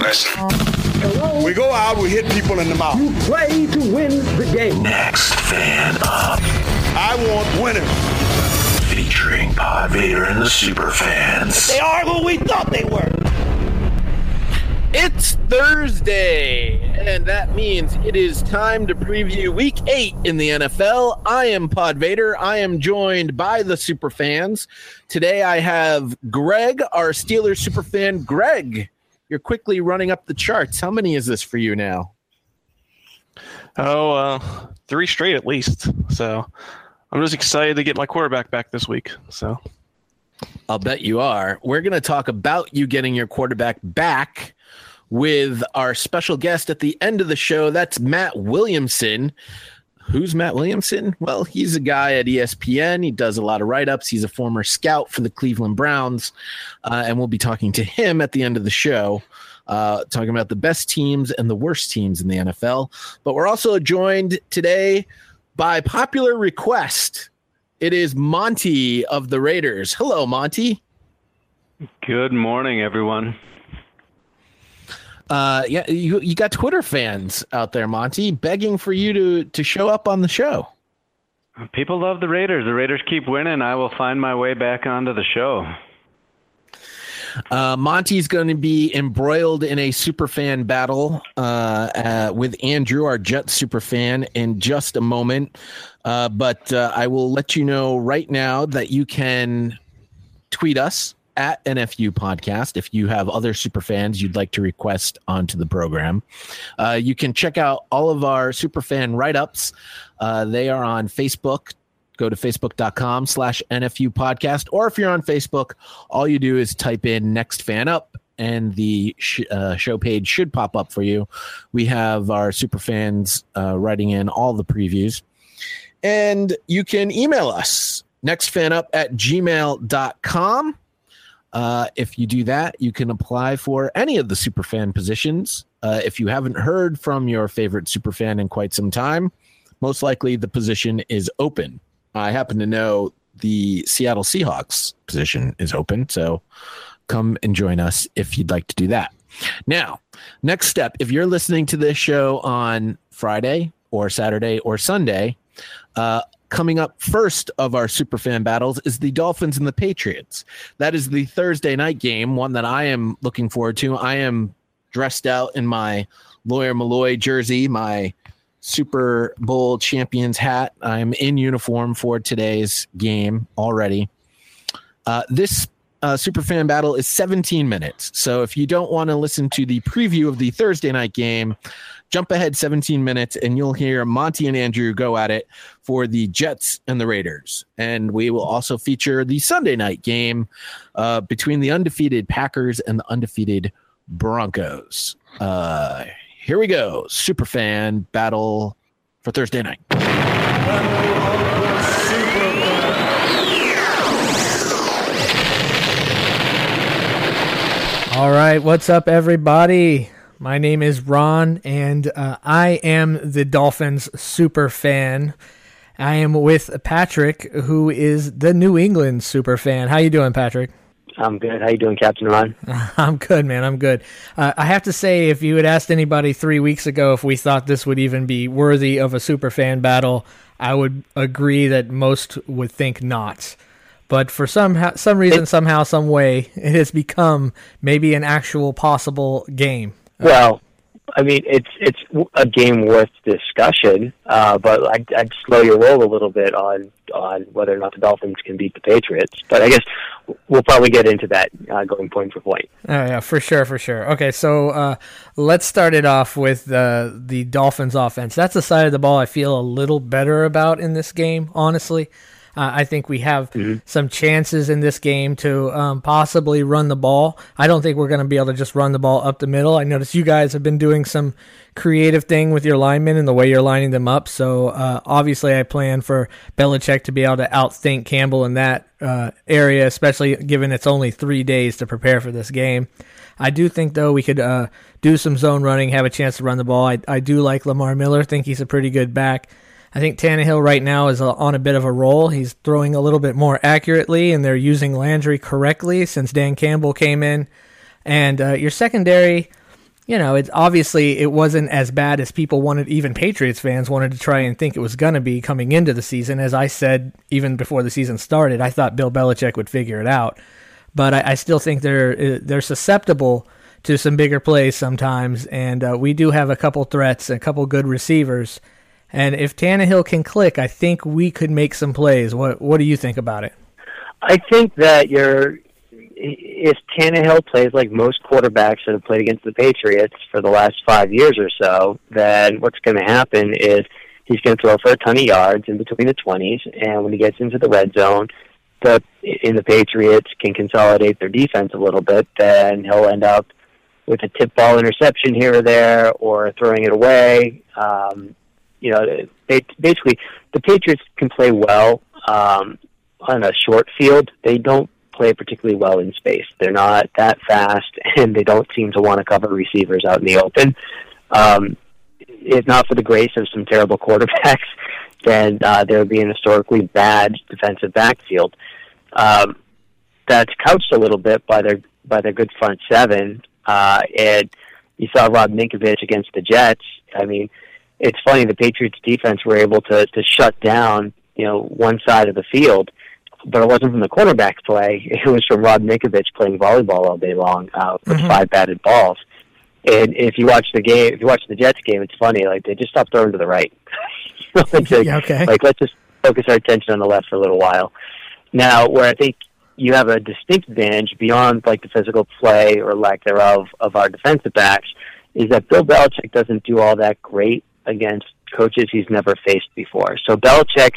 Listen. Hello? We go out, we hit people in the mouth. You play to win the game. Next Fan Up. I want winners. Featuring Pod Vader and the Super Fans. They are who we thought they were. It's Thursday, and that means it is time to preview Week 8 in the NFL. I am Pod Vader. I am joined by the Super Fans. Today I have Greg, our Steelers super fan. Greg, you're quickly running up the charts. How many is this for you now? 3 straight at least. So I'm just excited to get my quarterback back this week. So I'll bet you are. We're going to talk about you getting your quarterback back with our special guest at the end of the show. That's Matt Williamson. Who's Matt Williamson? Well, he's a guy at ESPN. He does a lot of write-ups. He's a former scout for the Cleveland Browns, and we'll be talking to him at the end of the show, talking about the best teams and the worst teams in the NFL. But we're also joined today by popular request. It is Monty of the Raiders. Hello, Monty. Good morning, everyone. Yeah, you got Twitter fans out there, Monty, begging for you to show up on the show. People love the Raiders. The Raiders keep winning. I will find my way back onto the show. Monty's going to be embroiled in a superfan battle with Andrew, our Jets superfan, in just a moment. But I will let you know right now that you can tweet us at NFU Podcast if you have other superfans you'd like to request onto the program. You can check out all of our superfan write-ups. They are on Facebook. Go to facebook.com/NFU Podcast. Or if you're on Facebook, all you do is type in Next Fan Up and the show page should pop up for you. We have our superfans writing in all the previews. And you can email us, nextfanup@gmail.com. If you do that, you can apply for any of the superfan positions. If you haven't heard from your favorite superfan in quite some time, most likely the position is open. I happen to know the Seattle Seahawks position is open, so come and join us if you'd like to do that. Now, next step, if you're listening to this show on Friday or Saturday or Sunday, coming up first of our superfan battles is the Dolphins and the Patriots. That is the Thursday night game, one that I am looking forward to. I am dressed out in my Lawyer Malloy jersey, my Super Bowl champions hat. I'm in uniform for today's game already. This superfan battle is 17 minutes. So if you don't want to listen to the preview of the Thursday night game, jump ahead 17 minutes and you'll hear Monty and Andrew go at it for the Jets and the Raiders. And we will also feature the Sunday night game between the undefeated Packers and the undefeated Broncos. Here we go. Superfan battle for Thursday night. All right. What's up, everybody? My name is Ron, and I am the Dolphins super fan. I am with Patrick, who is the New England super fan. How you doing, Patrick? I'm good. How you doing, Captain Ron? I'm good, man. I'm good. I have to say, if you had asked anybody 3 weeks ago if we thought this would even be worthy of a super fan battle, I would agree that most would think not. But for some reason, somehow, some way, it has become maybe an actual possible game. Well, I mean, it's a game worth discussion, but I'd slow your roll a little bit on whether or not the Dolphins can beat the Patriots. But I guess we'll probably get into that going point for point. Oh, yeah, for sure. Okay, so let's start it off with the Dolphins offense. That's the side of the ball I feel a little better about in this game, honestly. I think we have some chances in this game to possibly run the ball. I don't think we're going to be able to just run the ball up the middle. I notice you guys have been doing some creative thing with your linemen and the way you're lining them up. So obviously I plan for Belichick to be able to outthink Campbell in that area, especially given it's only 3 days to prepare for this game. I do think, though, we could do some zone running, have a chance to run the ball. I do like Lamar Miller. Think he's a pretty good back. I think Tannehill right now is on a bit of a roll. He's throwing a little bit more accurately, and they're using Landry correctly since Dan Campbell came in. And your secondary, it obviously it wasn't as bad as people wanted, even Patriots fans wanted to try and think it was going to be coming into the season. As I said, even before the season started, I thought Bill Belichick would figure it out. But I still think they're susceptible to some bigger plays sometimes, and we do have a couple threats and a couple good receivers. And if Tannehill can click, I think we could make some plays. What do you think about it? I think that if Tannehill plays like most quarterbacks that have played against the Patriots for the last 5 years or so, then what's going to happen is he's going to throw for a ton of yards in between the 20s, and when he gets into the red zone, the Patriots can consolidate their defense a little bit, then he'll end up with a tip ball interception here or there, or throwing it away. Basically, the Patriots can play well on a short field. They don't play particularly well in space. They're not that fast, and they don't seem to want to cover receivers out in the open. If not for the grace of some terrible quarterbacks, then there would be an historically bad defensive backfield. That's couched a little bit by their good front seven. And you saw Rob Ninkovich against the Jets. I mean, it's funny, the Patriots defense were able to shut down, one side of the field, but it wasn't from the quarterback's play. It was from Rob Ninkovich playing volleyball all day long with 5 batted balls. And if you watch the Jets game, it's funny, like they just stopped throwing to the right. Okay. Like, let's just focus our attention on the left for a little while. Now, where I think you have a distinct advantage beyond like the physical play or lack thereof of our defensive backs is that Bill Belichick doesn't do all that great against coaches he's never faced before. So Belichick's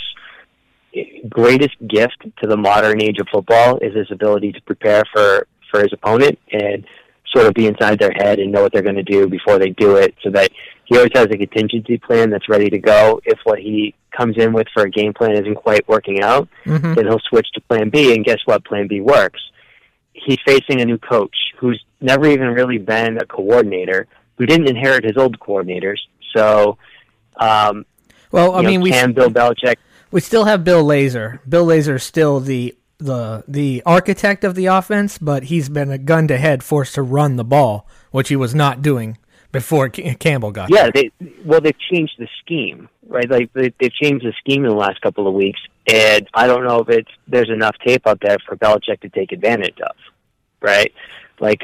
greatest gift to the modern age of football is his ability to prepare for his opponent and sort of be inside their head and know what they're going to do before they do it, so that he always has a contingency plan that's ready to go. If what he comes in with for a game plan isn't quite working out, then he'll switch to plan B, and guess what? Plan B works. He's facing a new coach who's never even really been a coordinator, who didn't inherit his old coordinators. So, Bill Belichick... We still have Bill Lazor. Bill Lazor is still the architect of the offense, but he's been a gun to head forced to run the ball, which he was not doing before Campbell got there. They've changed the scheme, right? Like they've changed the scheme in the last couple of weeks, and I don't know if there's enough tape out there for Belichick to take advantage of, right? Like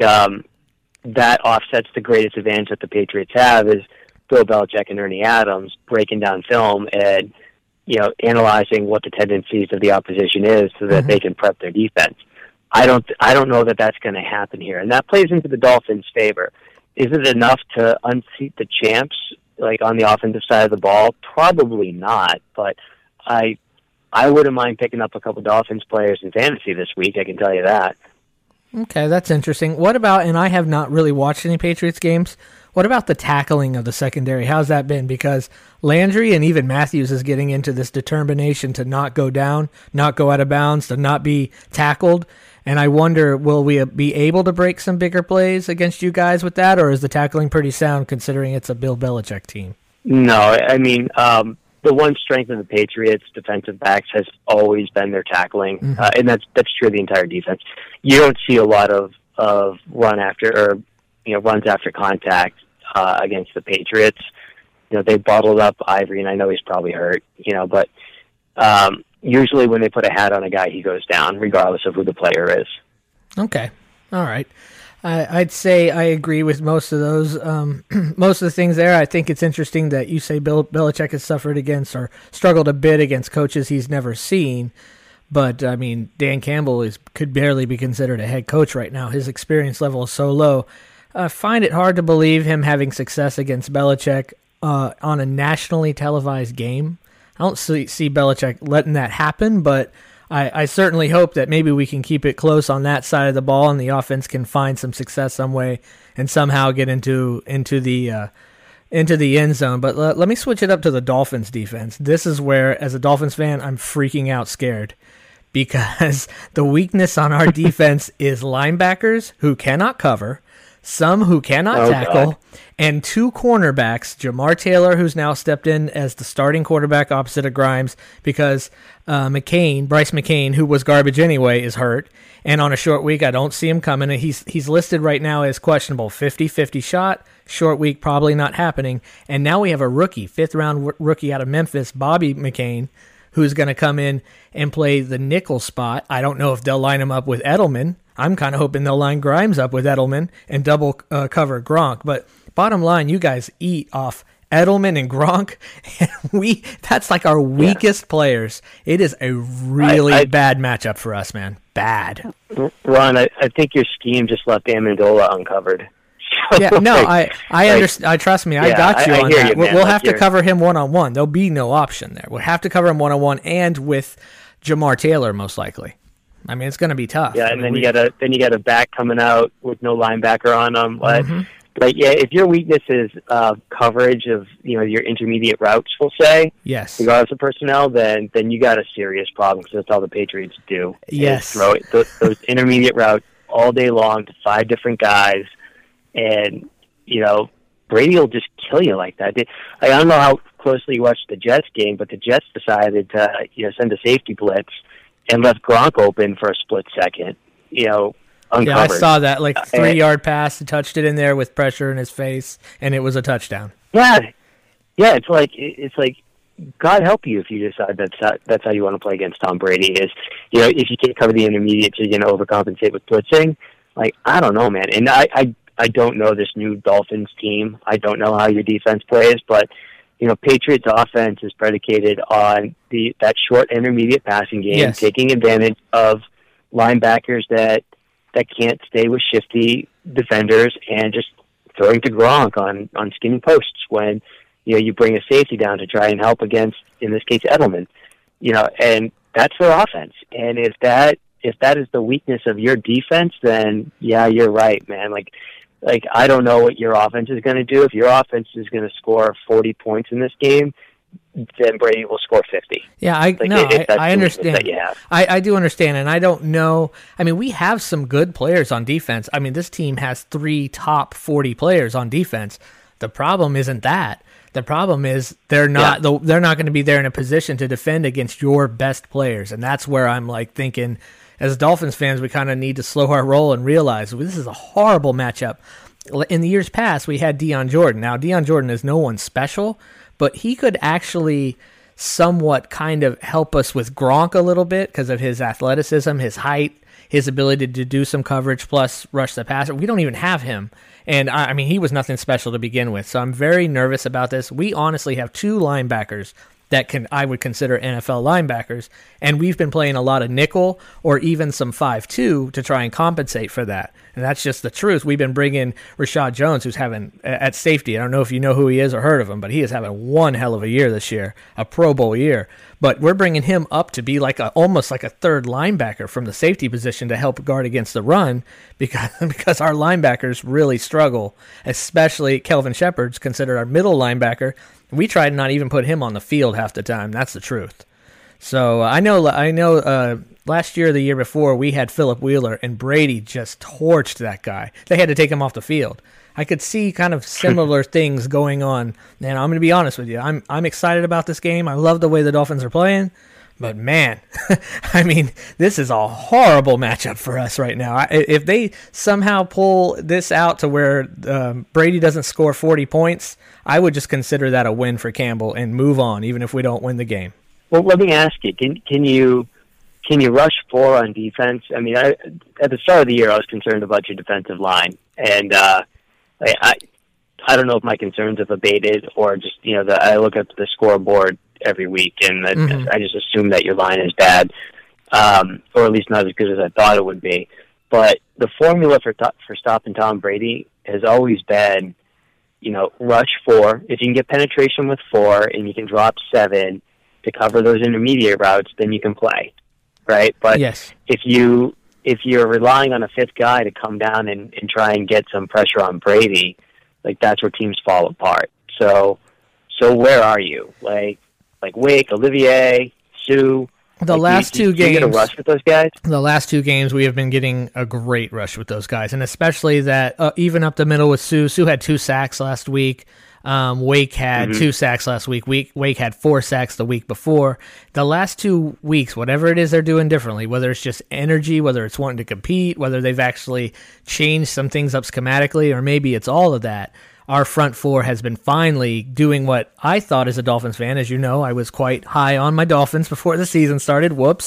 that offsets the greatest advantage that the Patriots have is Bill Belichick and Ernie Adams breaking down film and analyzing what the tendencies of the opposition is so that they can prep their defense. I don't know that that's going to happen here, and that plays into the Dolphins' favor. Is it enough to unseat the champs, like on the offensive side of the ball? Probably not, but I wouldn't mind picking up a couple Dolphins players in fantasy this week, I can tell you that. Okay, that's interesting. What about, and I have not really watched any Patriots games, what about the tackling of the secondary? How's that been? Because Landry and even Matthews is getting into this determination to not go down, not go out of bounds, to not be tackled. And I wonder, will we be able to break some bigger plays against you guys with that, or is the tackling pretty sound considering it's a Bill Belichick team? No, I mean, the one strength of the Patriots' defensive backs has always been their tackling, and that's true of the entire defense. You don't see a lot of runs after contact against the Patriots. They bottled up Ivory, and I know he's probably hurt. But usually when they put a hat on a guy, he goes down, regardless of who the player is. Okay, all right. I'd say I agree with most of those, most of the things there. I think it's interesting that you say Bill Belichick has suffered against or struggled a bit against coaches he's never seen. But, I mean, Dan Campbell could barely be considered a head coach right now. His experience level is so low. I find it hard to believe him having success against Belichick on a nationally televised game. I don't see Belichick letting that happen, but I certainly hope that maybe we can keep it close on that side of the ball and the offense can find some success some way and somehow get into the end zone. But let me switch it up to the Dolphins defense. This is where, as a Dolphins fan, I'm freaking out scared because the weakness on our defense is linebackers who cannot cover, some who cannot tackle, God. and 2 cornerbacks, Jamar Taylor, who's now stepped in as the starting quarterback opposite of Grimes because Bryce McCain, who was garbage anyway, is hurt. And on a short week, I don't see him coming. And he's listed right now as questionable, 50-50 shot, short week, probably not happening. And now we have a rookie, 5th-round rookie out of Memphis, Bobby McCain, who's going to come in and play the nickel spot. I don't know if they'll line him up with Edelman. I'm kind of hoping they'll line Grimes up with Edelman and double cover Gronk. But bottom line, you guys eat off Edelman and Gronk, and that's like our weakest players. It is a really bad matchup for us, man. Bad. Ron, I think your scheme just left Amendola uncovered. Yeah, no, I understand. Trust me, I got you on hear that. you, man. We'll have to cover him one-on-one. There'll be no option there. We'll have to cover him one-on-one and with Jamar Taylor, most likely. I mean, it's going to be tough. Yeah, and then you got a back coming out with no linebacker on them. But yeah, if your weakness is coverage of your intermediate routes, we'll say, yes, regardless of personnel, then you got a serious problem because that's all the Patriots do. Yes, throw it, those intermediate routes all day long to 5 different guys, and Brady will just kill you like that. I don't know how closely you watched the Jets game, but the Jets decided to send a safety blitz and left Gronk open for a split second. Uncovered. Yeah, I saw that 3-yard pass. He touched it in there with pressure in his face, and it was a touchdown. Yeah. It's like God help you if you decide that's how you want to play against Tom Brady. Is if you can't cover the intermediate, you're going to overcompensate with blitzing. I don't know, man. And I don't know this new Dolphins team. I don't know how your defense plays, but Patriots offense is predicated on that short intermediate passing game, yes, taking advantage of linebackers that can't stay with shifty defenders and just throwing to Gronk on skinny posts when you bring a safety down to try and help against, in this case, Edelman. And that's their offense. And if that is the weakness of your defense, then yeah, you're right, man. I don't know what your offense is going to do. If your offense is going to score 40 points in this game, then Brady will score 50. Yeah, I understand. I do understand, and I don't know. I mean, we have some good players on defense. I mean, this team has 3 top 40 players on defense. The problem isn't that. The problem is they're not going to be there in a position to defend against your best players, and that's where I'm thinking, as Dolphins fans, we kind of need to slow our roll and realize this is a horrible matchup. In the years past, we had Deion Jordan. Now, Deion Jordan is no one special, but he could actually somewhat kind of help us with Gronk a little bit because of his athleticism, his height, his ability to do some coverage plus rush the passer. We don't even have him. And, I mean, he was nothing special to begin with. So I'm very nervous about this. We honestly have 2 linebackers that I would consider NFL linebackers, and we've been playing a lot of nickel or even some 5-2 to try and compensate for that. And that's just the truth. We've been bringing Rashad Jones, who's having, at safety, I don't know if you know who he is or heard of him, but he is having one hell of a year this year, a Pro Bowl year. But we're bringing him up to be almost like a third linebacker from the safety position to help guard against the run because our linebackers really struggle, especially Kelvin Shepherd's considered our middle linebacker. We try to not even put him on the field half the time. That's the truth. So I know. Last year, the year before, we had Phillip Wheeler, and Brady just torched that guy. They had to take him off the field. I could see kind of similar things going on. And I'm going to be honest with you. I'm excited about this game. I love the way the Dolphins are playing. But, man, I mean, this is a horrible matchup for us right now. If they somehow pull this out to where Brady doesn't score 40 points, I would just consider that a win for Campbell and move on, even if we don't win the game. Well, let me ask you, can you rush 4 on defense? I mean, at the start of the year, I was concerned about your defensive line. And I don't know if my concerns have abated or just, I look at the scoreboard every week, and I just assume that your line is bad, or at least not as good as I thought it would be. But the formula for stopping Tom Brady has always been, rush 4. If you can get penetration with 4 and you can drop 7 to cover those intermediate routes, then you can play, right? But yes, if you're relying on a 5th guy to come down and try and get some pressure on Brady, that's where teams fall apart. So where are you? Like Wake, Olivier, Sue, The last do you get a games, rush with those guys? the last 2 games, we have been getting a great rush with those guys, and especially that even up the middle with Sue. Sue had 2 sacks last week. Wake had 2 sacks last week. Wake had 4 sacks the week before. The last 2 weeks, whatever it is they're doing differently, whether it's just energy, whether it's wanting to compete, whether they've actually changed some things up schematically, or maybe it's all of that, our front 4 has been finally doing what I thought as a Dolphins fan. As you know, I was quite high on my Dolphins before the season started. Whoops.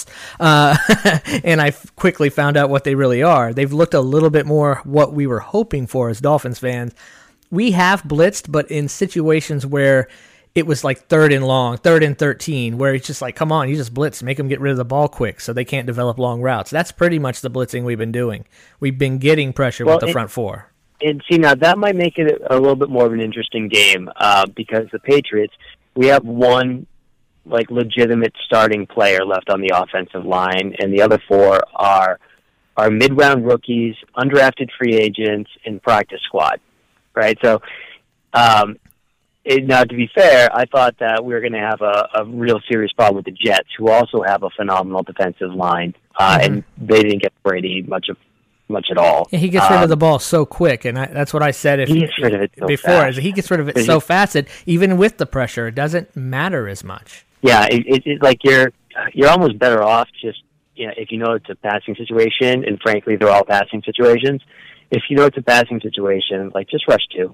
And I quickly found out what they really are. They've looked a little bit more what we were hoping for as Dolphins fans. We have blitzed, but in situations where it was like 3rd and long, 3rd and 13, where it's just like, come on, you just blitz, make them get rid of the ball quick so they can't develop long routes. That's pretty much the blitzing we've been doing. We've been getting pressure with the front 4. And see, now that might make it a little bit more of an interesting game because the Patriots, we have one like legitimate starting player left on the offensive line, and the other 4 are mid-round rookies, undrafted free agents, and practice squad. Right, so now to be fair, I thought that we were going to have a real serious problem with the Jets, who also have a phenomenal defensive line, and they didn't get Brady much at all. Yeah, he gets rid of the ball so quick, and that's what I said he gets rid of it so before. Fast. He gets rid of it so fast that even with the pressure, it doesn't matter as much. Yeah, it's like you're almost better off just if you know it's a passing situation, and frankly, they're all passing situations. If you know it's a passing situation, like just rush 2.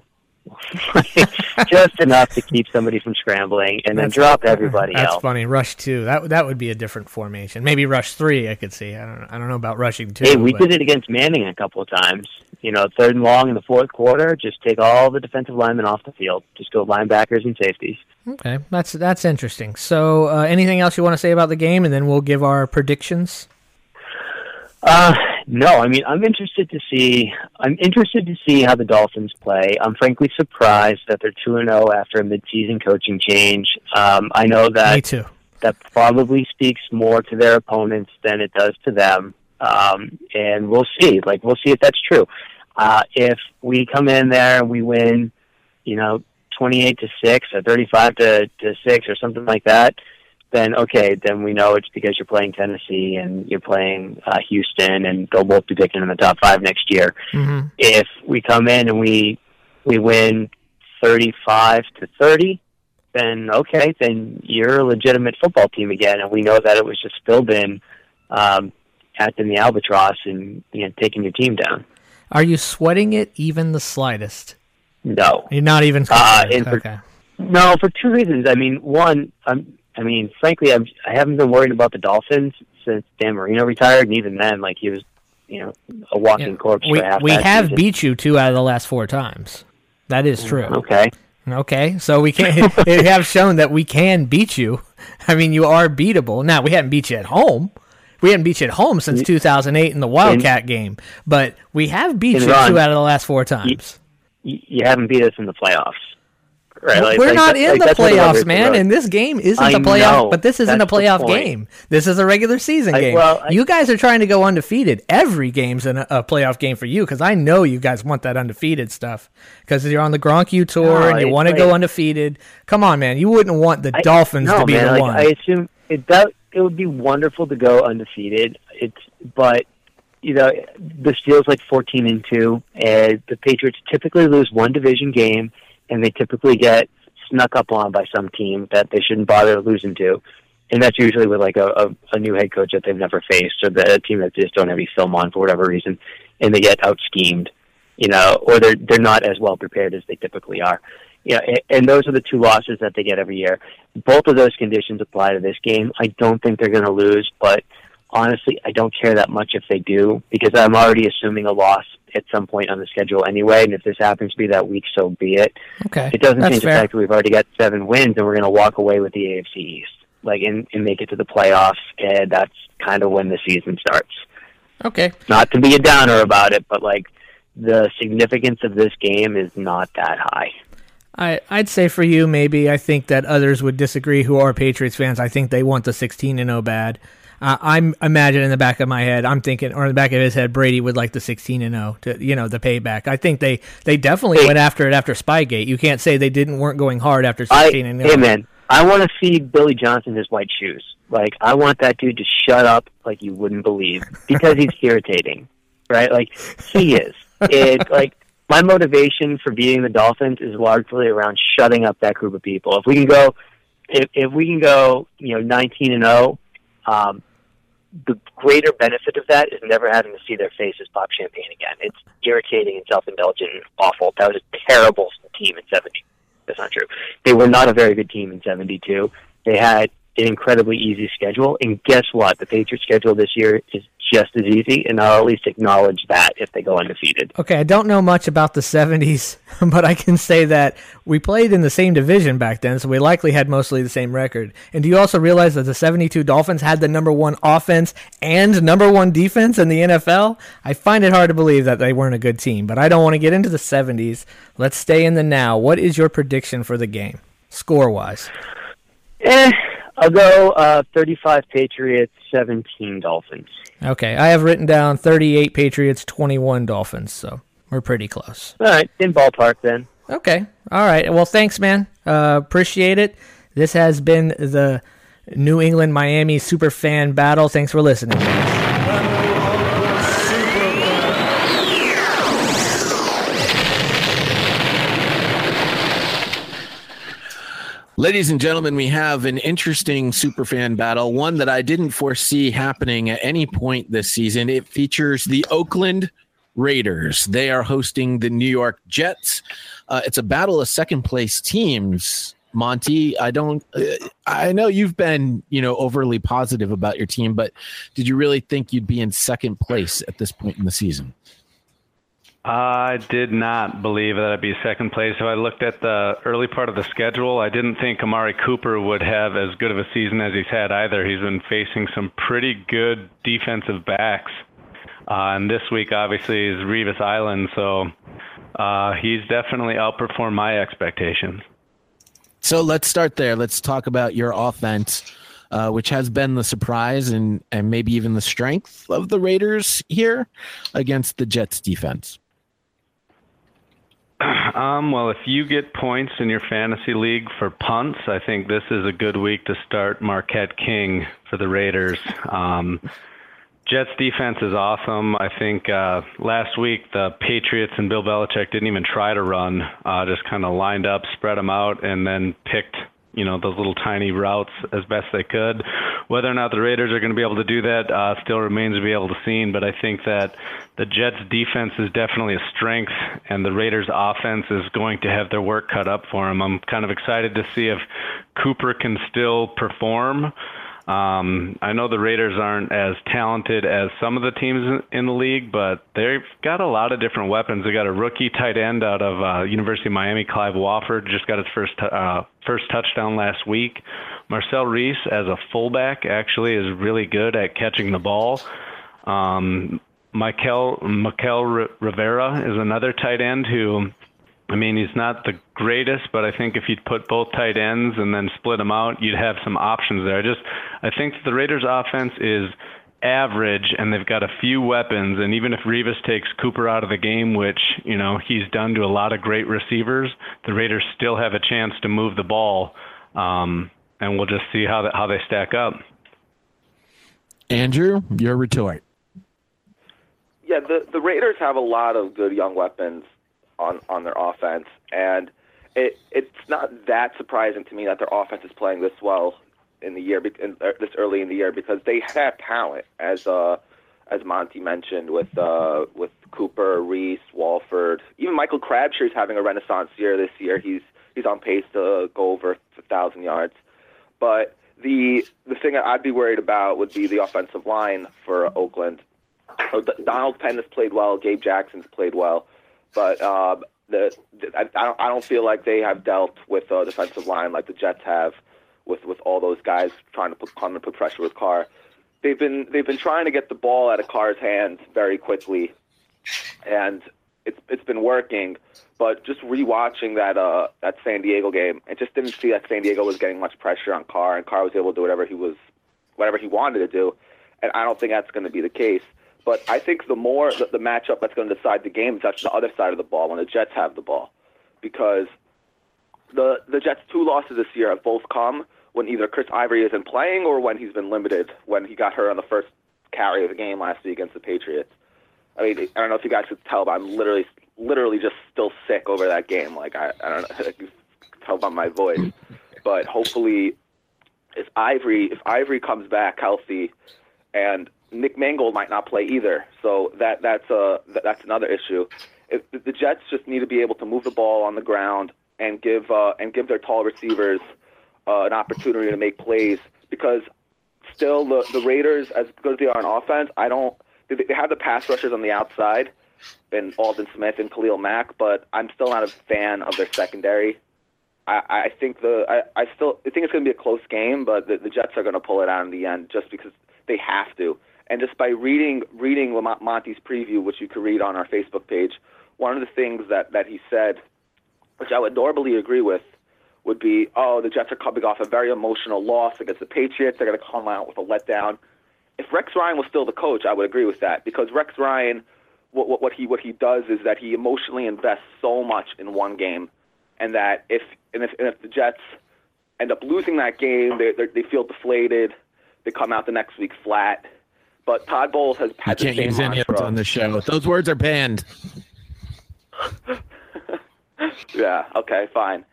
Just enough to keep somebody from scrambling, and then drop everybody else. That's funny. Rush 2. That would be a different formation. Maybe rush 3. I could see. I don't know about rushing 2. Hey, we did it against Manning a couple of times. 3rd and long in the 4th quarter. Just take all the defensive linemen off the field. Just go linebackers and safeties. Okay, that's interesting. So, anything else you want to say about the game, and then we'll give our predictions. No, I mean I'm interested to see how the Dolphins play. I'm frankly surprised that they're 2-0 after a midseason coaching change. I know that Me too. That probably speaks more to their opponents than it does to them. And we'll see. We'll see if that's true. If we come in there and we win, 28-6 or 35-6 or something like that, then we know it's because you're playing Tennessee and you're playing Houston, and they'll both be picking in the top 5 next year. Mm-hmm. If we come in and we win 35-30, then you're a legitimate football team again, and we know that it was just Philbin acting the albatross and taking your team down. Are you sweating it even the slightest? No, you're not even. Okay. No, for 2 reasons. I mean, one, frankly, I haven't been worried about the Dolphins since Dan Marino retired, and even then, he was, a walking corpse for half. We have season. beat you 2 out of the last 4 times. That is true. Okay, so we can have shown that we can beat you. I mean, you are beatable. Now, we haven't beat you at home. We haven't beat you at home since 2008 in the Wildcat game, but we have beat you 2 out of the last 4 times. You haven't beat us in the playoffs. Right, we're not in the playoffs, man, and this game isn't the playoff, but this isn't a playoff game. This is a regular season game. You guys are trying to go undefeated. Every game's a playoff game for you, because I know you guys want that undefeated stuff, because you're on the Gronk U tour and you want to go undefeeted. Come on, man. You wouldn't want the Dolphins to be the one. I assume it would be wonderful to go undefeated. But the Steelers 14-2, and the Patriots typically lose one division game, and they typically get snuck up on by some team that they shouldn't bother losing to. And that's usually with a new head coach that they've never faced, or a team that just don't have any film on for whatever reason, and they get out-schemed, or they're not as well prepared as they typically are. And those are the 2 losses that they get every year. Both of those conditions apply to this game. I don't think they're going to lose, but honestly, I don't care that much if they do, because I'm already assuming a loss at some point on the schedule anyway, and if this happens to be that week, so be it. Okay, it doesn't change the fact that we've already got 7 wins, and we're going to walk away with the AFC East, and make it to the playoffs, and that's kind of when the season starts. Okay. Not to be a downer about it, but the significance of this game is not that high. I'd say for you, maybe. I think that others would disagree who are Patriots fans. I think they want the 16-0 bad. I'm imagining in the back of my head, I'm thinking, or in the back of his head, Brady would like the 16-0 to, the payback. I think they definitely went after it after Spygate. You can't say they weren't going hard after 16-0. Hey man, I want to see Billy Johnson his white shoes. Like, I want that dude to shut up like you wouldn't believe because he's irritating, right? Like, he is. My motivation for beating the Dolphins is largely around shutting up that group of people. If we can go, 19-0, the greater benefit of that is never having to see their faces pop champagne again. It's irritating and self-indulgent and awful. That was a terrible team in 70. That's not true. They were not a very good team in 72. They had an incredibly easy schedule, and guess what? The Patriots' schedule this year is just as easy, and I'll at least acknowledge that if they go undefeated. Okay, I don't know much about the 70s, but I can say that we played in the same division back then, so we likely had mostly the same record. And do you also realize that the 72 Dolphins had the number 1 offense and number 1 defense in the NFL? I find it hard to believe that they weren't a good team, but I don't want to get into the 70s. Let's stay in the now. What is your prediction for the game, score-wise? I'll go 35 Patriots, 17 Dolphins. Okay, I have written down 38 Patriots, 21 Dolphins, so we're pretty close. All right, in ballpark then. Okay, all right. Well, thanks, man. Appreciate it. This has been the New England-Miami Superfan Battle. Thanks for listening, guys. Ladies and gentlemen, we have an interesting superfan battle, one that I didn't foresee happening at any point this season. It features the Oakland Raiders. They are hosting the New York Jets. It's a battle of second-place teams. Monty, I know you've been, overly positive about your team, but did you really think you'd be in second place at this point in the season? I did not believe that I'd be second place. If I looked at the early part of the schedule, I didn't think Amari Cooper would have as good of a season as he's had either. He's been facing some pretty good defensive backs. And this week, obviously, is Revis Island, so he's definitely outperformed my expectations. So let's start there. Let's talk about your offense, which has been the surprise and maybe even the strength of the Raiders here against the Jets defense. Well, if you get points in your fantasy league for punts, I think this is a good week to start Marquette King for the Raiders. Jets defense is awesome. I think last week the Patriots and Bill Belichick didn't even try to run, just kind of lined up, spread them out, and then picked those little tiny routes as best they could. Whether or not the Raiders are going to be able to do that still remains to be able to see. But I think that the Jets' defense is definitely a strength, and the Raiders' offense is going to have their work cut up for them. I'm kind of excited to see if Cooper can still perform. I know the Raiders aren't as talented as some of the teams in the league, but they've got a lot of different weapons. They got a rookie tight end out of University of Miami, Clive Wofford, just got his first touchdown last week. Marcel Reese, as a fullback, actually is really good at catching the ball. Mikel Rivera is another tight end who, he's not the greatest, but I think if you'd put both tight ends and then split them out, you'd have some options there. I think the Raiders' offense is average, and they've got a few weapons, and even if Revis takes Cooper out of the game, which, he's done to a lot of great receivers, the Raiders still have a chance to move the ball, and we'll just see how they stack up. Andrew, your retort. Yeah, the Raiders have a lot of good young weapons on their offense, and it's not that surprising to me that their offense is playing this well in the year, this early in the year, because they have talent, as Monty mentioned, with Cooper, Reese, Walford, even Michael Crabtree's having a renaissance year this year. He's on pace to go over 1,000 yards, but the thing that I'd be worried about would be the offensive line for Oakland. Donald Penn has played well, Gabe Jackson's played well. But I don't feel like they have dealt with a defensive line like the Jets have, with all those guys trying to come and put pressure with Carr. They've been trying to get the ball out of Carr's hands very quickly, and it's been working. But just rewatching that San Diego game, it just didn't see that San Diego was getting much pressure on Carr, and Carr was able to do whatever he wanted to do. And I don't think that's going to be the case. But I think the matchup that's going to decide the game is actually the other side of the ball when the Jets have the ball, because the Jets' 2 losses this year have both come when either Chris Ivory isn't playing or when he's been limited, when he got hurt on the first carry of the game last week against the Patriots. I mean, I don't know if you guys could tell, but I'm literally just still sick over that game. Like, I don't know, you can tell by my voice. But hopefully, if Ivory comes back healthy, and Nick Mangold might not play either, so that's another issue. The Jets just need to be able to move the ball on the ground and give their tall receivers an opportunity to make plays, because still the Raiders, as good as they are on offense, they have the pass rushers on the outside in Aldon Smith and Khalil Mack, but I'm still not a fan of their secondary. I think it's going to be a close game, but the Jets are going to pull it out in the end just because they have to. And just by reading Monty's preview, which you can read on our Facebook page, one of the things that he said, which I would normally agree with, would be, the Jets are coming off a very emotional loss against the Patriots. They're going to come out with a letdown. If Rex Ryan was still the coach, I would agree with that, because Rex Ryan, what he does is that he emotionally invests so much in one game, and that if the Jets end up losing that game, they feel deflated. They come out the next week flat. But Todd Bowles has had the same mantra. You can't use any of it on the show. Those words are banned. Yeah. Okay. Fine.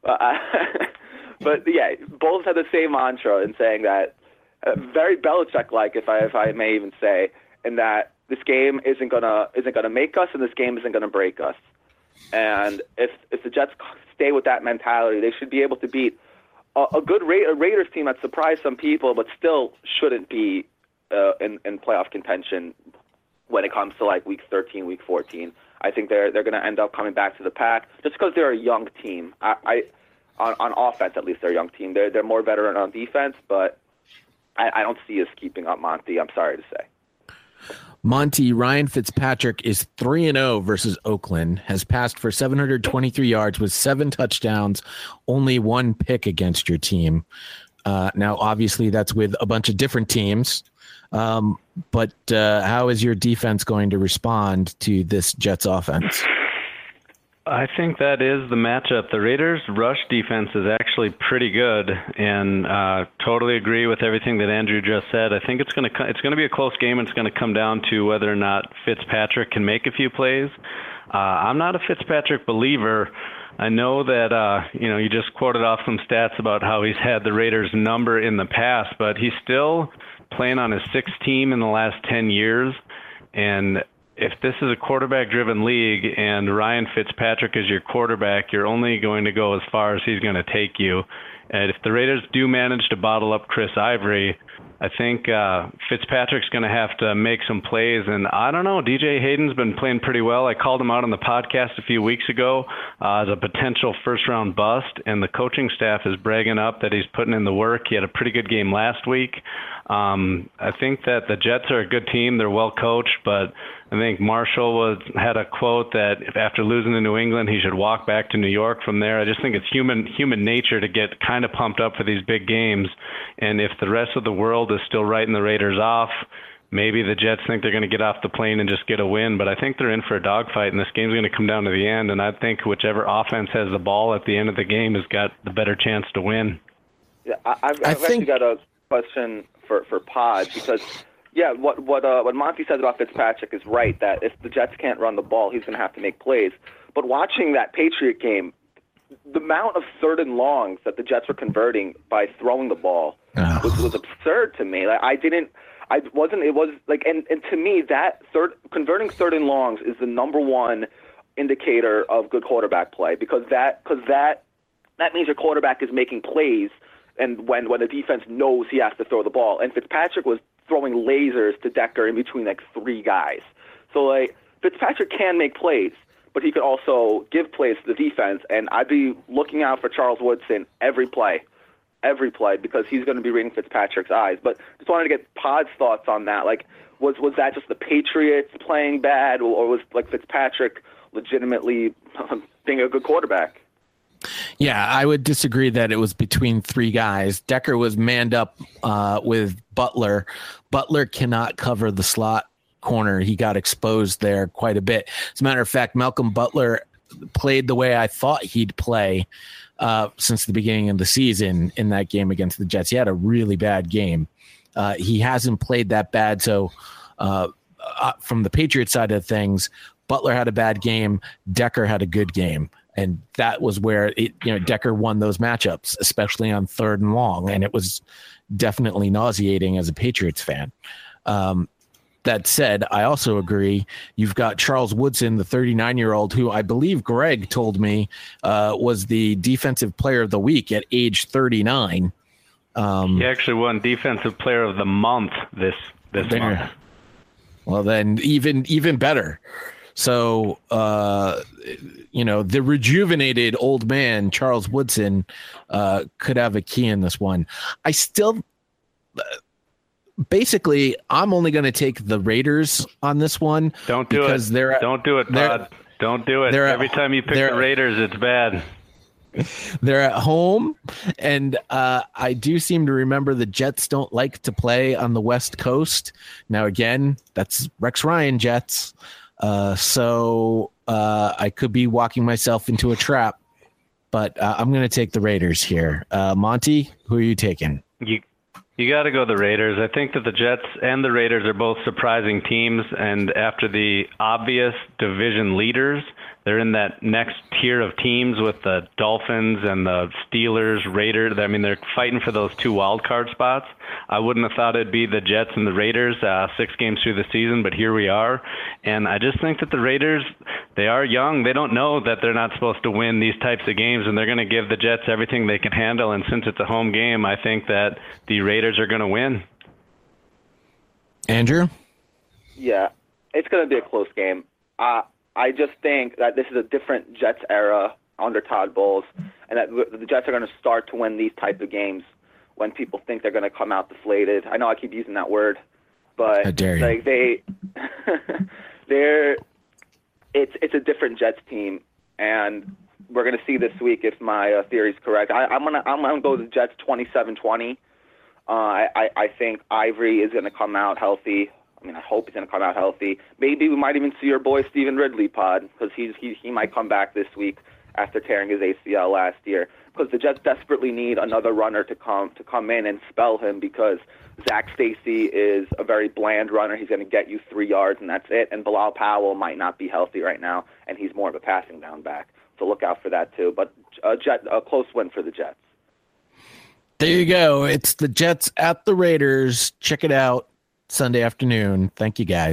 But yeah, Bowles had the same mantra in saying that, very Belichick-like, if I may even say, in that this game isn't gonna make us, and this game isn't gonna break us. And if the Jets stay with that mentality, they should be able to beat a good Raiders team that surprised some people, but still shouldn't be in playoff contention when it comes to like week 13, week 14. I think they're going to end up coming back to the pack just because they're a young team. On offense, at least they're a young team. They're more veteran on defense, but I don't see us keeping up Monty. I'm sorry to say. Monty, Ryan Fitzpatrick is 3-0 versus Oakland, has passed for 723 yards with 7 touchdowns, only 1 pick against your team. Now, obviously, that's with a bunch of different teams. But how is your defense going to respond to this Jets offense? I think that is the matchup. The Raiders' rush defense is actually pretty good, and totally agree with everything that Andrew just said. I think it's going to be a close game, and it's going to come down to whether or not Fitzpatrick can make a few plays. I'm not a Fitzpatrick believer. I know that you just quoted off some stats about how he's had the Raiders' number in the past, but he's still playing on his 6th team in the last 10 years, and if this is a quarterback-driven league and Ryan Fitzpatrick is your quarterback, you're only going to go as far as he's going to take you. And if the Raiders do manage to bottle up Chris Ivory, I think Fitzpatrick's going to have to make some plays. And I don't know, DJ Hayden's been playing pretty well. I called him out on the podcast a few weeks ago as a potential first-round bust, and the coaching staff is bragging up that he's putting in the work. He had a pretty good game last week. I think that the Jets are a good team. They're well coached, but I think Marshall had a quote that if after losing to New England, he should walk back to New York from there. I just think it's human nature to get kind of pumped up for these big games. And if the rest of the world is still writing the Raiders off, maybe the Jets think they're going to get off the plane and just get a win. But I think they're in for a dogfight, and this game's going to come down to the end. And I think whichever offense has the ball at the end of the game has got the better chance to win. Yeah, I've actually got a question for Pod, because what Monty says about Fitzpatrick is right, that if the Jets can't run the ball, he's going to have to make plays. But watching that Patriot game, the amount of 3rd and longs that the Jets were converting by throwing the ball was absurd to me. Like, it was like, and to me, that converting 3rd and longs is the number one indicator of good quarterback play, because that means your quarterback is making plays, and when the defense knows he has to throw the ball. And Fitzpatrick was throwing lasers to Decker in between like 3 guys. So like Fitzpatrick can make plays, but he could also give plays to the defense. And I'd be looking out for Charles Woodson every play, because he's going to be reading Fitzpatrick's eyes. But just wanted to get Pod's thoughts on that. Like, was that just the Patriots playing bad, or was like Fitzpatrick legitimately being a good quarterback? Yeah, I would disagree that it was between 3 guys. Decker was manned up with Butler. Butler cannot cover the slot corner. He got exposed there quite a bit. As a matter of fact, Malcolm Butler played the way I thought he'd play since the beginning of the season in that game against the Jets. He had a really bad game. He hasn't played that bad. So from the Patriots side of things, Butler had a bad game. Decker had a good game. And that was where Decker won those matchups, especially on 3rd and long. And it was definitely nauseating as a Patriots fan. That said, I also agree. You've got Charles Woodson, the 39-year-old, who I believe Greg told me was the defensive player of the week at age 39. He actually won defensive player of the month this month. Well, then even better. So, the rejuvenated old man, Charles Woodson, could have a key in this one. I still... Basically, I'm only going to take the Raiders on this one. Don't do it. Don't do it, Todd. Don't do it. Every time you pick the Raiders, it's bad. They're at home, and I do seem to remember the Jets don't like to play on the West Coast. Now, again, that's Rex Ryan Jets, so I could be walking myself into a trap, but I'm going to take the Raiders here. Monty, who are you taking? You got to go the Raiders. I think that the Jets and the Raiders are both surprising teams, and after the obvious division leaders, they're in that next tier of teams with the Dolphins and the Steelers, Raiders. I mean, they're fighting for those 2 wild card spots. I wouldn't have thought it'd be the Jets and the Raiders 6 games through the season, but here we are. And I just think that the Raiders, they are young. They don't know that they're not supposed to win these types of games, and they're going to give the Jets everything they can handle. And since it's a home game, I think that the Raiders are going to win. Andrew? Yeah, it's going to be a close game. I just think that this is a different Jets era under Todd Bowles, and that the Jets are going to start to win these type of games when people think they're going to come out deflated. I know I keep using that word, but how dare you? Like it's a different Jets team, and we're going to see this week if my theory is correct. I'm gonna go with the Jets 27-20. I think Ivory is going to come out healthy. I mean, I hope he's going to come out healthy. Maybe we might even see your boy Stephen Ridley, Pod, because he might come back this week after tearing his ACL last year. Because the Jets desperately need another runner to come in and spell him, because Zach Stacy is a very bland runner. He's going to get you 3 yards, and that's it. And Bilal Powell might not be healthy right now, and he's more of a passing down back. So look out for that too. But a close win for the Jets. There you go. It's the Jets at the Raiders. Check it out Sunday afternoon. Thank you, guys.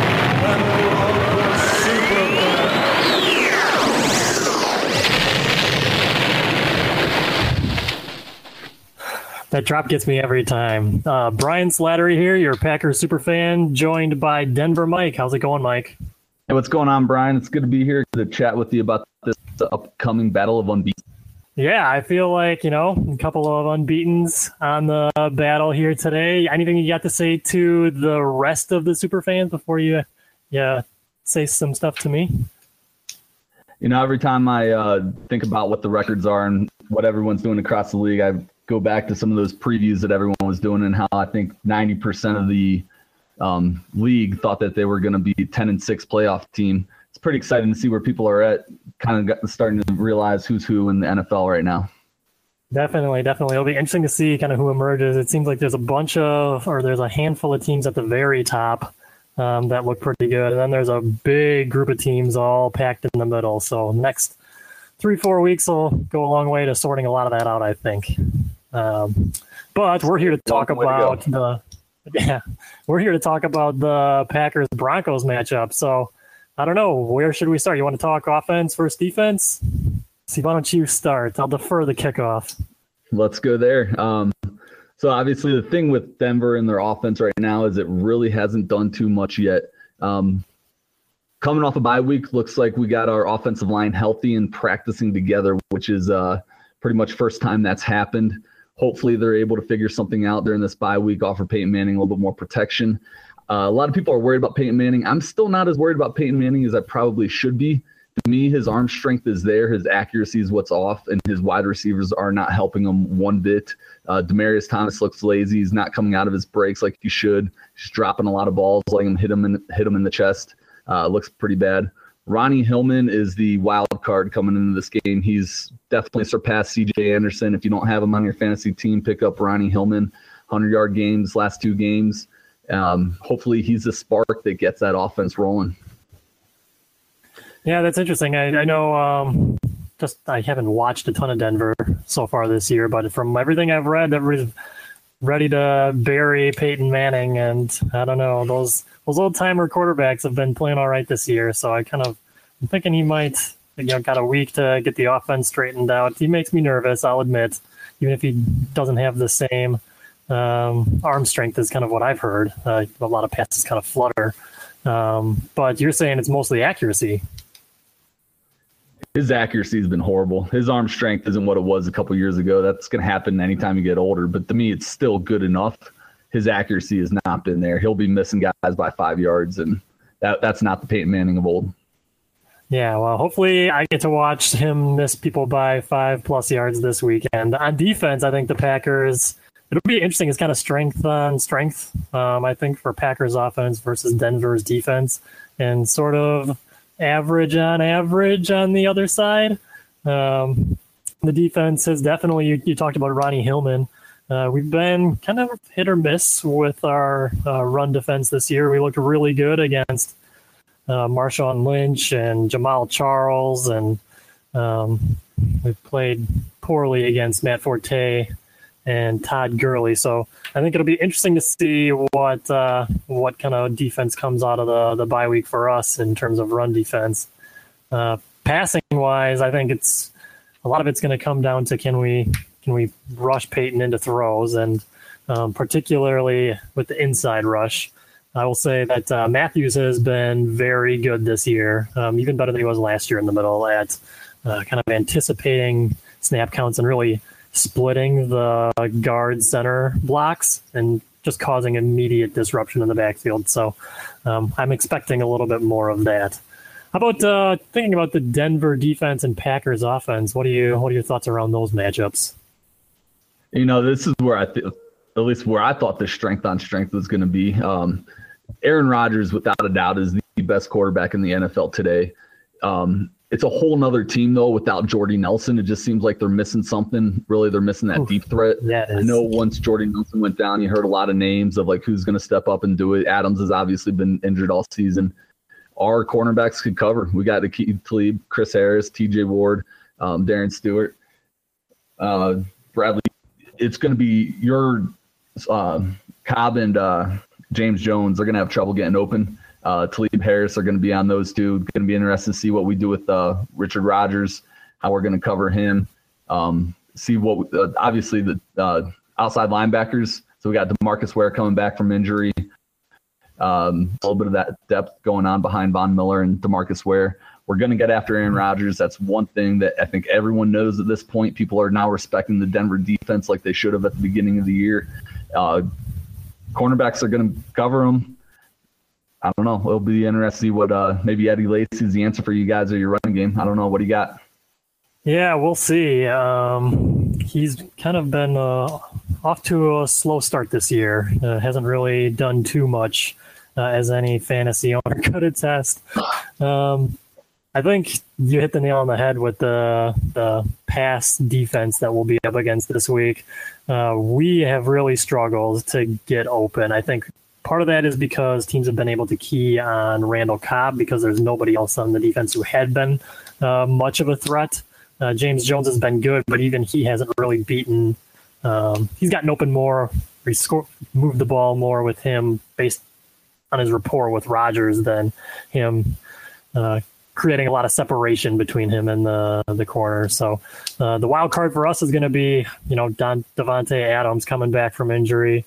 That drop gets me every time. Brian Slattery here, your Packers super fan, joined by Denver Mike. How's it going, Mike? Hey, what's going on, Brian? It's good to be here to chat with you about this upcoming battle of unbeaten. Yeah, I feel like, a couple of unbeatens on the battle here today. Anything you got to say to the rest of the super fans before you say some stuff to me? Every time I think about what the records are and what everyone's doing across the league, I go back to some of those previews that everyone was doing and how I think 90% of the league thought that they were going to be 10-6 playoff team. It's pretty exciting to see where people are at, kind of starting to realize who's who in the NFL right now. Definitely. It'll be interesting to see kind of who emerges. It seems like there's a handful of teams at the very top that look pretty good. And then there's a big group of teams all packed in the middle. So next 3-4 weeks will go a long way to sorting a lot of that out, I think. But we're here to talk about the Packers Broncos matchup. So I don't know, where should we start? You want to talk offense versus defense? See, why don't you start? I'll defer the kickoff. Let's go there. So obviously the thing with Denver and their offense right now is it really hasn't done too much yet. Coming off a bye week, looks like we got our offensive line healthy and practicing together, which is pretty much first time that's happened. Hopefully they're able to figure something out during this bye week, offer Peyton Manning a little bit more protection. A lot of people are worried about Peyton Manning. I'm still not as worried about Peyton Manning as I probably should be. To me, his arm strength is there. His accuracy is what's off, and his wide receivers are not helping him one bit. Demaryius Thomas looks lazy. He's not coming out of his breaks like he should. He's dropping a lot of balls, letting him hit him in the chest. Looks pretty bad. Ronnie Hillman is the wild card coming into this game. He's definitely surpassed C.J. Anderson. If you don't have him on your fantasy team, pick up Ronnie Hillman. 100-yard games, last 2 games. Hopefully he's the spark that gets that offense rolling. Yeah, that's interesting. I know I haven't watched a ton of Denver so far this year, but from everything I've read, everybody's ready to bury Peyton Manning, and I don't know, those old-timer quarterbacks have been playing all right this year, so I'm thinking he might, got a week to get the offense straightened out. He makes me nervous, I'll admit, even if he doesn't have the same arm strength is kind of what I've heard. A lot of passes kind of flutter. But you're saying it's mostly accuracy. His accuracy has been horrible. His arm strength isn't what it was a couple years ago. That's going to happen anytime you get older. But to me, it's still good enough. His accuracy has not been there. He'll be missing guys by 5 yards, and that's not the Peyton Manning of old. Yeah, well, hopefully I get to watch him miss people by 5+ yards this weekend. On defense, I think the Packers, it'll be interesting. It's kind of strength on strength, I think, for Packers offense versus Denver's defense, and sort of average on the other side. The defense has definitely, you talked about Ronnie Hillman. We've been kind of hit or miss with our run defense this year. We looked really good against Marshawn Lynch and Jamal Charles, and we've played poorly against Matt Forte and Todd Gurley. So I think it'll be interesting to see what kind of defense comes out of the bye week for us in terms of run defense. Passing wise, I think a lot of it's going to come down to can we rush Peyton into throws, and particularly with the inside rush. I will say that Matthews has been very good this year, even better than he was last year in the middle at kind of anticipating snap counts and really splitting the guard center blocks and just causing immediate disruption in the backfield. So I'm expecting a little bit more of that. How about thinking about the Denver defense and Packers offense? What are your thoughts around those matchups? This is where at least where I thought the strength on strength was going to be. Aaron Rodgers, without a doubt, is the best quarterback in the NFL today. It's a whole nother team, though, without Jordy Nelson. It just seems like they're missing something. Really, they're missing that deep threat. Yeah, I know once Jordy Nelson went down, you heard a lot of names of who's going to step up and do it. Adams has obviously been injured all season. Our cornerbacks could cover. We got Aqib Talib, Chris Harris, T.J. Ward, Darren Stewart, Bradley. It's going to be your Cobb and James Jones. They're going to have trouble getting open. Talib Harris are going to be on those two. Going to be interesting to see what we do with Richard Rodgers, how we're going to cover him. See what obviously the outside linebackers. So we got DeMarcus Ware coming back from injury. A little bit of that depth going on behind Von Miller and DeMarcus Ware. We're going to get after Aaron Rodgers. That's one thing that I think everyone knows at this point. People are now respecting the Denver defense like they should have at the beginning of the year. Cornerbacks are going to cover them. I don't know. It'll be interesting to see what maybe Eddie Lacy's the answer for you guys or your running game. I don't know. What do you got? Yeah, we'll see. He's kind of been off to a slow start this year. Hasn't really done too much, as any fantasy owner could attest. I think you hit the nail on the head with the pass defense that we'll be up against this week. We have really struggled to get open. I think part of that is because teams have been able to key on Randall Cobb because there's nobody else on the defense who had been much of a threat. James Jones has been good, but even he hasn't really beaten. He's gotten open more, moved the ball more with him based on his rapport with Rodgers than him creating a lot of separation between him and the corner. So the wild card for us is going to be, Davante Adams coming back from injury.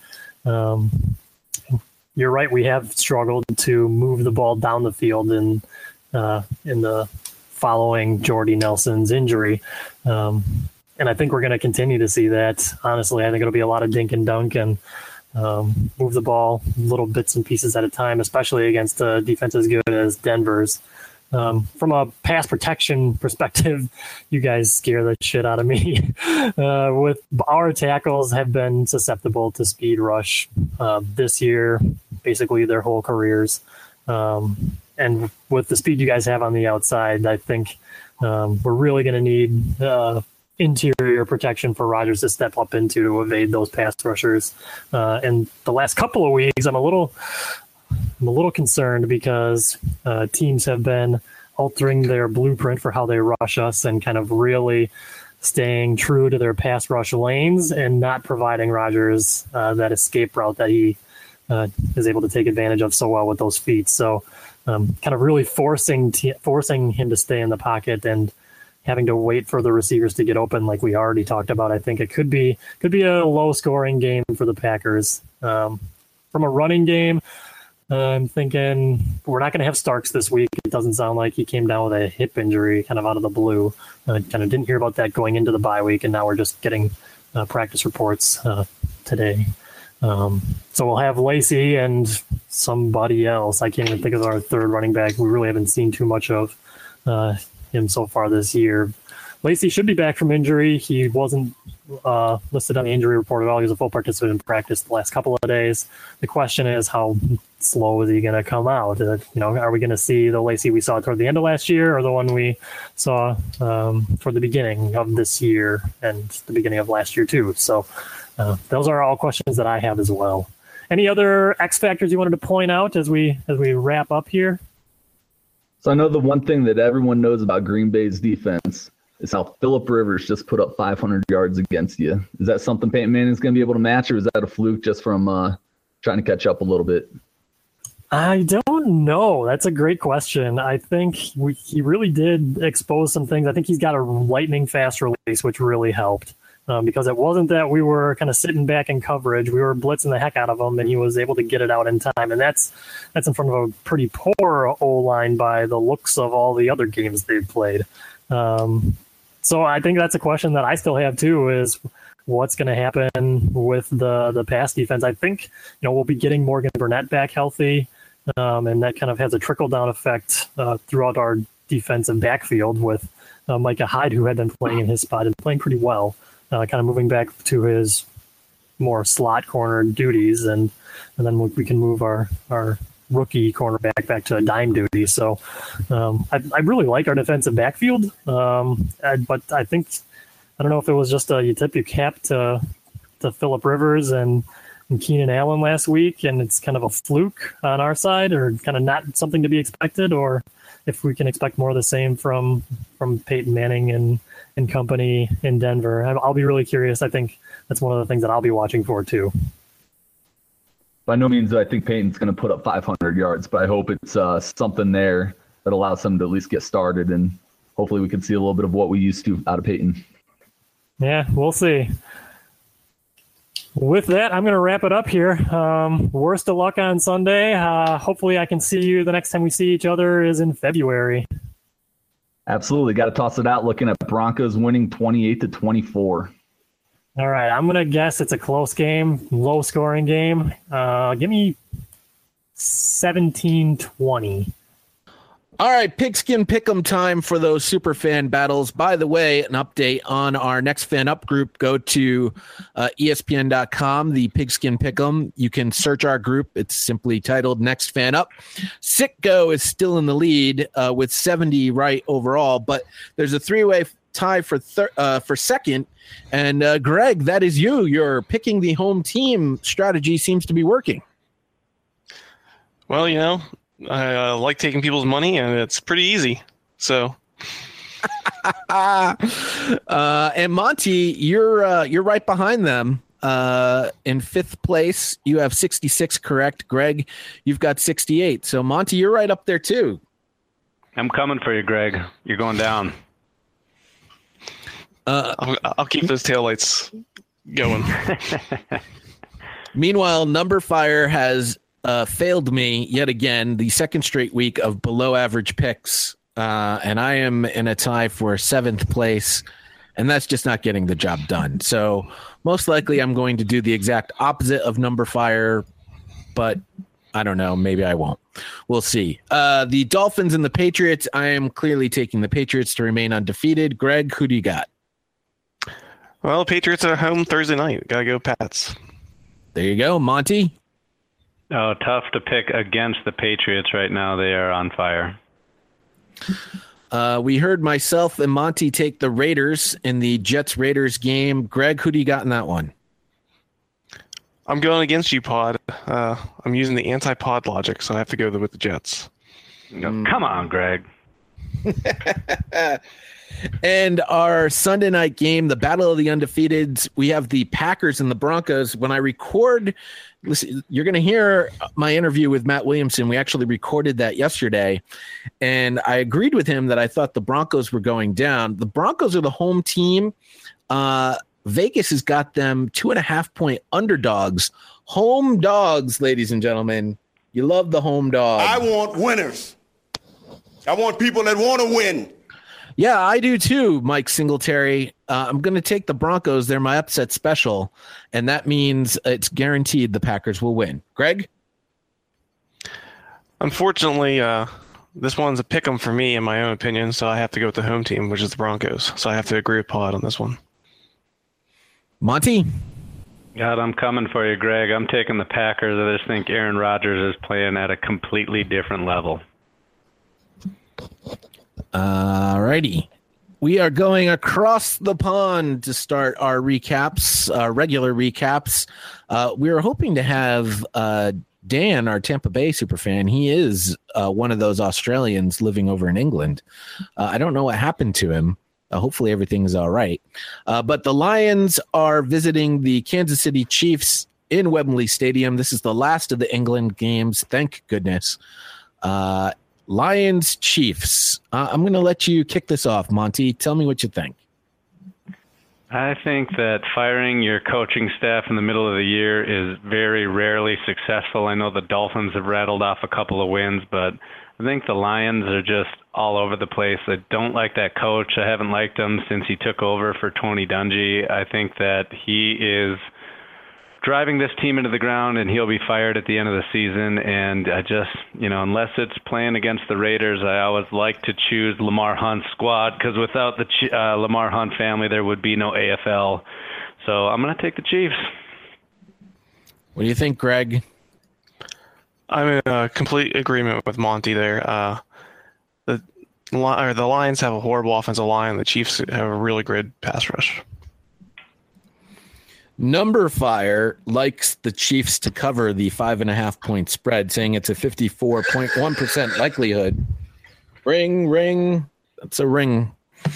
You're right. We have struggled to move the ball down the field in the following Jordy Nelson's injury. And I think we're going to continue to see that. Honestly, I think it'll be a lot of dink and dunk and move the ball little bits and pieces at a time, especially against a defense as good as Denver's. From a pass protection perspective, you guys scare the shit out of me. With our tackles have been susceptible to speed rush this year, basically their whole careers. and with the speed you guys have on the outside, I think we're really going to need interior protection for Rodgers to step up into to evade those pass rushers. And the last couple of weeks, I'm a little concerned because teams have been altering their blueprint for how they rush us and kind of really staying true to their pass rush lanes and not providing Rodgers that escape route that he is able to take advantage of so well with those feet. So kind of really forcing him to stay in the pocket and having to wait for the receivers to get open like we already talked about. I think it could be a low-scoring game for the Packers. From a running game, I'm thinking we're not going to have Starks this week. It doesn't sound like he came down with a hip injury kind of out of the blue. Kind of didn't hear about that going into the bye week, and now we're just getting practice reports today. So we'll have Lacey and somebody else. I can't even think of our third running back. We really haven't seen too much of him so far this year. Lacey should be back from injury. He wasn't listed on the injury report at all. He was a full participant in practice the last couple of days. The question is, how slow is he going to come out? Are we going to see the Lacey we saw toward the end of last year, or the one we saw toward the beginning of this year and the beginning of last year too? So those are all questions that I have as well. Any other X factors you wanted to point out as we wrap up here? So I know the one thing that everyone knows about Green Bay's defense is how Phillip Rivers just put up 500 yards against you. Is that something Peyton Manning's going to be able to match, or is that a fluke just from trying to catch up a little bit? I don't know. That's a great question. I think he really did expose some things. I think he's got a lightning fast release, which really helped. Because it wasn't that we were kind of sitting back in coverage. We were blitzing the heck out of him, and he was able to get it out in time. And that's in front of a pretty poor O-line by the looks of all the other games they've played. So I think that's a question that I still have, too, is what's going to happen with the pass defense. I think we'll be getting Morgan Burnett back healthy, and that kind of has a trickle-down effect throughout our defensive backfield with Micah Hyde, who had been playing in his spot and playing pretty well. Kind of moving back to his more slot corner duties, and then we can move our rookie cornerback back to a dime duty. So I really like our defensive backfield, but I think I don't know if it was just you tip your cap to Phillip Rivers and Keenan Allen last week, and it's kind of a fluke on our side, or kind of not something to be expected, or if we can expect more of the same from Peyton Manning and company in Denver. I'll be really curious. I think that's one of the things that I'll be watching for too. By no means do I think Peyton's going to put up 500 yards, but I hope it's something there that allows him to at least get started, and hopefully we can see a little bit of what we used to out of Peyton. Yeah, we'll see. With that, I'm going to wrap it up here. Worst of luck on Sunday. Hopefully I can see you the next time we see each other is in February. Absolutely. Got to toss it out looking at Broncos winning 28-24. All right. I'm going to guess it's a close game, low-scoring game. Give me 17-20. All right, Pigskin Pick'em time for those super fan battles. By the way, an update on our Next Fan Up group. Go to ESPN.com, the Pigskin Pick'em. You can search our group. It's simply titled Next Fan Up. Sitco is still in the lead with 70 right overall, but there's a three-way tie for second. And Greg, that is you. You're picking the home team strategy seems to be working. Well, I like taking people's money, and it's pretty easy. So, and Monty, you're right behind them in fifth place. You have 66 correct. Greg, you've got 68. So, Monty, you're right up there too. I'm coming for you, Greg. You're going down. I'll keep those taillights going. Meanwhile, Number Fire has failed me yet again, the second straight week of below average picks, and I am in a tie for seventh place, and that's just not getting the job done. So most likely I'm going to do the exact opposite of Number Fire, but I don't know. Maybe I won't. We'll see. The Dolphins and the Patriots, I am clearly taking the Patriots to remain undefeated. Greg, who do you got? Well, Patriots are home Thursday night. Gotta go Pats. There you go. Monty? Oh, tough to pick against the Patriots right now. They are on fire. We heard myself and Monty take the Raiders in the Jets-Raiders game. Greg, who do you got in that one? I'm going against you, Pod. I'm using the anti-pod logic, so I have to go with the Jets. Come on, Greg. And our Sunday night game, the Battle of the Undefeateds, we have the Packers and the Broncos. When I record, listen, you're going to hear my interview with Matt Williamson. We actually recorded that yesterday, and I agreed with him that I thought the Broncos were going down. The Broncos are the home team. Vegas has got them 2.5-point underdogs. Home dogs, ladies and gentlemen. You love the home dog. I want winners. I want people that want to win. Yeah, I do too, Mike Singletary. I'm going to take the Broncos. They're my upset special, and that means it's guaranteed the Packers will win. Greg? Unfortunately, this one's a pick 'em for me, in my own opinion, so I have to go with the home team, which is the Broncos. So I have to agree with Pod on this one. Monty? God, I'm coming for you, Greg. I'm taking the Packers. I just think Aaron Rodgers is playing at a completely different level. All righty. We are going across the pond to start our recaps, regular recaps. We were hoping to have Dan, our Tampa Bay superfan. He is one of those Australians living over in England. I don't know what happened to him. Hopefully everything is all right. But the Lions are visiting the Kansas City Chiefs in Wembley Stadium. This is the last of the England games. Thank goodness. Lions Chiefs. I'm going to let you kick this off, Monty. Tell me what you think. I think that firing your coaching staff in the middle of the year is very rarely successful. I know the Dolphins have rattled off a couple of wins, but I think the Lions are just all over the place. I don't like that coach. I haven't liked him since he took over for Tony Dungy. I think that he is driving this team into the ground, and he'll be fired at the end of the season. And I just, unless it's playing against the Raiders, I always like to choose Lamar Hunt's squad, because without the Lamar Hunt family, there would be no AFL. So I'm going to take the Chiefs. What do you think, Greg? I'm in complete agreement with Monty there. The Lions have a horrible offensive line. The Chiefs have a really good pass rush. Number Fire likes the Chiefs to cover the 5.5-point spread, saying it's a 54.1% likelihood. Ring. That's a ring.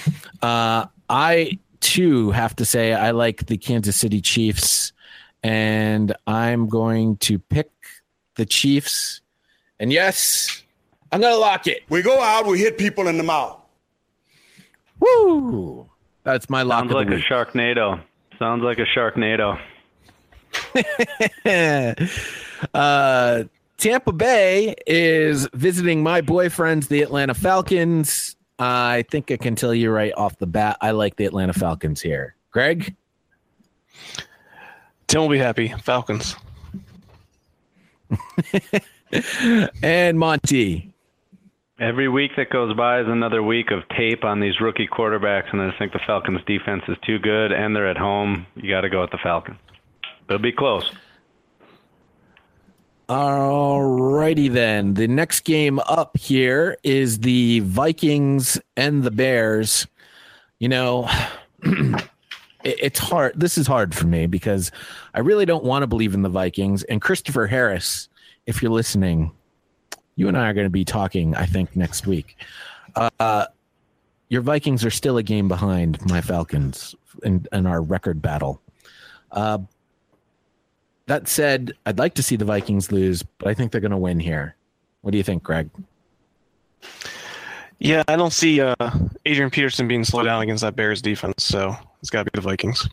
I, too, have to say I like the Kansas City Chiefs, and I'm going to pick the Chiefs. And yes, I'm going to lock it. We go out, we hit people in the mouth. Woo! That's my lock of the week. Sounds like a Sharknado. Tampa Bay is visiting my boyfriends, the Atlanta Falcons. I think I can tell you right off the bat, I like the Atlanta Falcons here. Greg? Tim will be happy. Falcons. And Monty? Every week that goes by is another week of tape on these rookie quarterbacks, and I just think the Falcons' defense is too good, and they're at home. You got to go with the Falcons. It'll be close. All righty then. The next game up here is the Vikings and the Bears. It's hard. This is hard for me because I really don't want to believe in the Vikings. And Christopher Harris, if you're listening, you and I are going to be talking, I think, next week. Your Vikings are still a game behind my Falcons in our record battle. That said, I'd like to see the Vikings lose, but I think they're going to win here. What do you think, Greg? Yeah, I don't see Adrian Peterson being slowed down against that Bears defense, so it's got to be the Vikings.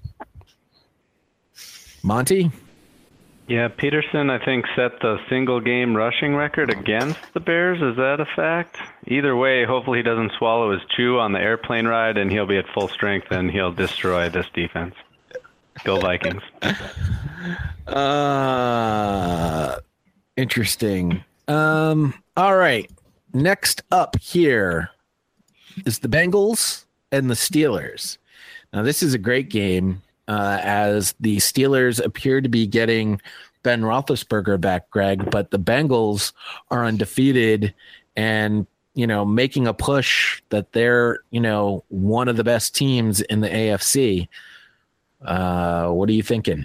Monty? Yeah, Peterson, I think, set the single-game rushing record against the Bears. Is that a fact? Either way, hopefully he doesn't swallow his chew on the airplane ride, and he'll be at full strength, and he'll destroy this defense. Go Vikings. Interesting. All right. Next up here is the Bengals and the Steelers. Now, this is a great game as the Steelers appear to be getting Ben Roethlisberger back, Greg, but the Bengals are undefeated and, making a push that they're, one of the best teams in the AFC. What are you thinking?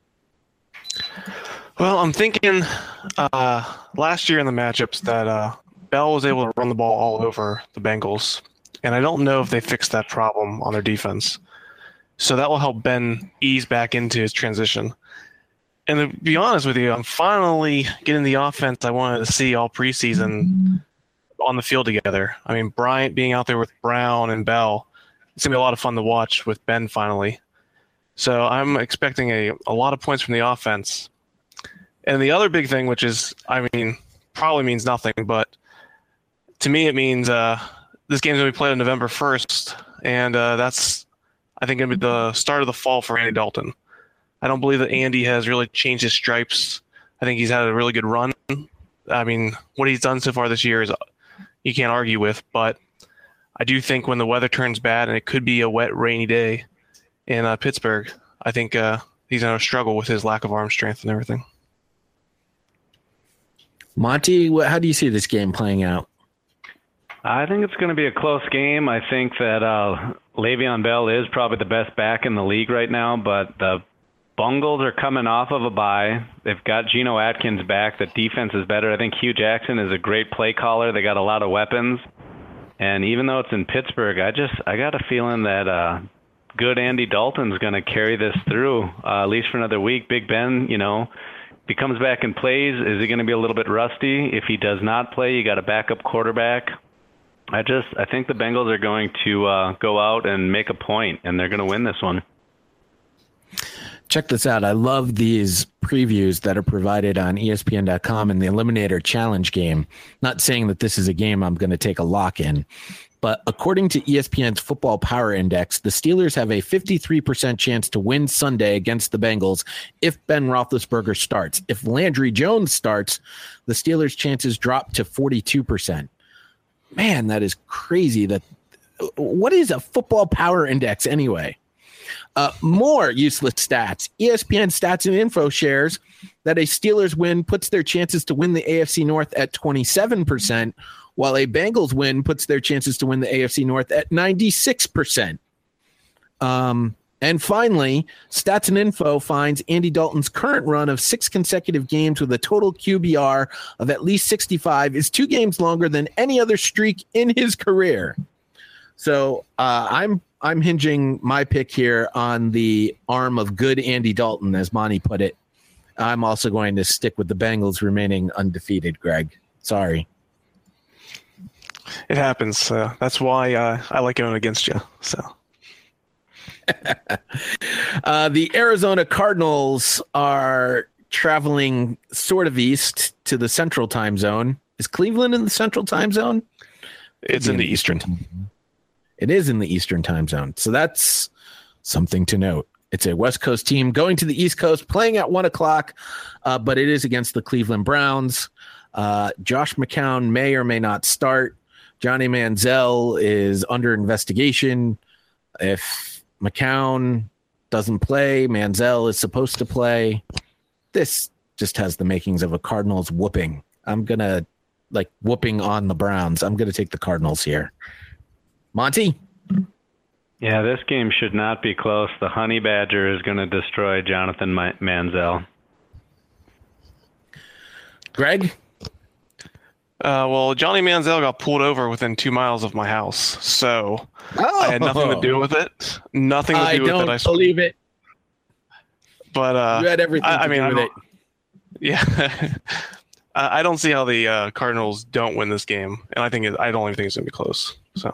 Well, I'm thinking last year in the matchups that Bell was able to run the ball all over the Bengals, and I don't know if they fixed that problem on their defense. So that will help Ben ease back into his transition. And to be honest with you, I'm finally getting the offense I wanted to see all preseason on the field together. I mean, Bryant being out there with Brown and Bell, it's going to be a lot of fun to watch with Ben finally. So I'm expecting a lot of points from the offense. And the other big thing, which is, probably means nothing, but to me it means this game's going to be played on November 1st, and that's, I think, going to be the start of the fall for Andy Dalton. I don't believe that Andy has really changed his stripes. I think he's had a really good run. I mean, what he's done so far this year is you can't argue with, but I do think when the weather turns bad, and it could be a wet, rainy day in Pittsburgh, I think he's going to struggle with his lack of arm strength and everything. Monty, how do you see this game playing out? I think it's going to be a close game. I think that Le'Veon Bell is probably the best back in the league right now, but the Bengals are coming off of a bye. They've got Geno Atkins back. The defense is better. I think Hugh Jackson is a great play caller. They got a lot of weapons. And even though it's in Pittsburgh, I got a feeling that good Andy Dalton's going to carry this through, at least for another week. Big Ben, if he comes back and plays, is he going to be a little bit rusty? If he does not play, you got a backup quarterback. I think the Bengals are going to go out and make a point, and they're going to win this one. Check this out. I love these previews that are provided on ESPN.com in the Eliminator Challenge game. Not saying that this is a game I'm going to take a lock in, but according to ESPN's Football Power Index, the Steelers have a 53% chance to win Sunday against the Bengals if Ben Roethlisberger starts. If Landry Jones starts, the Steelers' chances drop to 42%. Man, that is crazy. What is a Football Power Index anyway? More useless stats. ESPN Stats and Info shares that a Steelers win puts their chances to win the AFC North at 27%, while a Bengals win puts their chances to win the AFC North at 96%. And finally, Stats and Info finds Andy Dalton's current run of 6 consecutive games with a total QBR of at least 65 is 2 games longer than any other streak in his career. So I'm hinging my pick here on the arm of good Andy Dalton, as Monty put it. I'm also going to stick with the Bengals remaining undefeated, Greg. Sorry. It happens. That's why I like going against you. So. The Arizona Cardinals are traveling sort of east to the Central Time Zone. Is Cleveland in the Central Time Zone? It's in the Eastern. It is in the Eastern Time Zone. So that's something to note. It's a West Coast team going to the East Coast, playing at 1:00, but it is against the Cleveland Browns. Josh McCown may or may not start. Johnny Manziel is under investigation. If McCown doesn't play, Manziel is supposed to play. This just has the makings of a Cardinals whooping. I'm going to, whooping on the Browns. I'm going to take the Cardinals here. Monty? Yeah, this game should not be close. The Honey Badger is going to destroy Jonathan Manziel. Greg? Well, Johnny Manziel got pulled over within 2 miles of my house, so I had nothing to do with it. Nothing to do with it. I don't believe it. But you had everything to do with it. Yeah. I don't see how the Cardinals don't win this game, and I don't even think it's going to be close. So.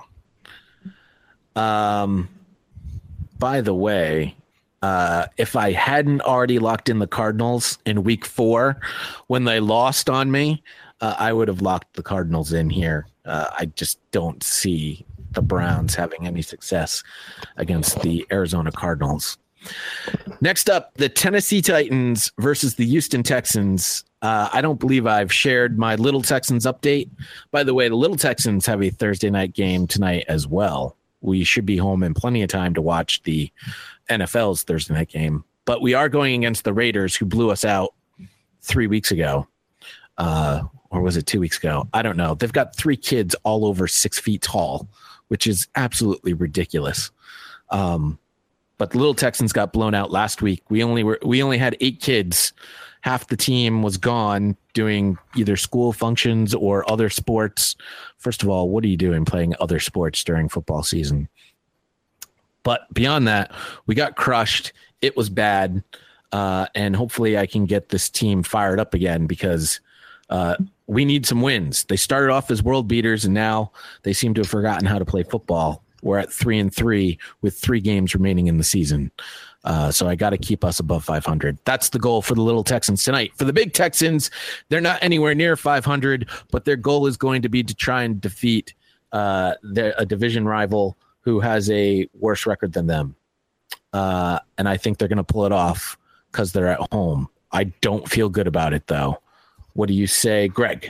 By the way, if I hadn't already locked in the Cardinals in week 4 when they lost on me, I would have locked the Cardinals in here. I just don't see the Browns having any success against the Arizona Cardinals. Next up, the Tennessee Titans versus the Houston Texans. I don't believe I've shared my Little Texans update. By the way, the Little Texans have a Thursday night game tonight as well. We should be home in plenty of time to watch the NFL's Thursday night game. But we are going against the Raiders, who blew us out 3 weeks ago. Or was it 2 weeks ago? I don't know. They've got 3 kids all over 6 feet tall, which is absolutely ridiculous. But the Little Texans got blown out last week. We only had 8 kids. Half the team was gone doing either school functions or other sports. First of all, what are you doing playing other sports during football season? But beyond that, we got crushed. It was bad. And hopefully I can get this team fired up again because we need some wins. They started off as world beaters, and now they seem to have forgotten how to play football. We're at 3-3 with 3 games remaining in the season. So I got to keep us above 500. That's the goal for the Little Texans tonight. For the Big Texans, they're not anywhere near 500, but their goal is going to be to try and defeat a division rival who has a worse record than them. And I think they're going to pull it off because they're at home. I don't feel good about it, though. What do you say, Greg?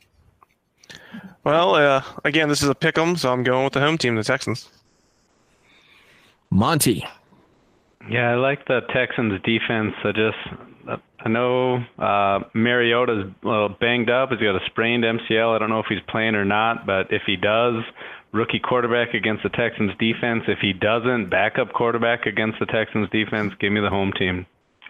Well, again, this is a pick 'em, so I'm going with the home team, the Texans. Monty. Yeah, I like the Texans defense. I know Mariota's a little banged up. He's got a sprained MCL. I don't know if he's playing or not, but if he does, rookie quarterback against the Texans defense. If he doesn't, backup quarterback against the Texans defense. Give me the home team.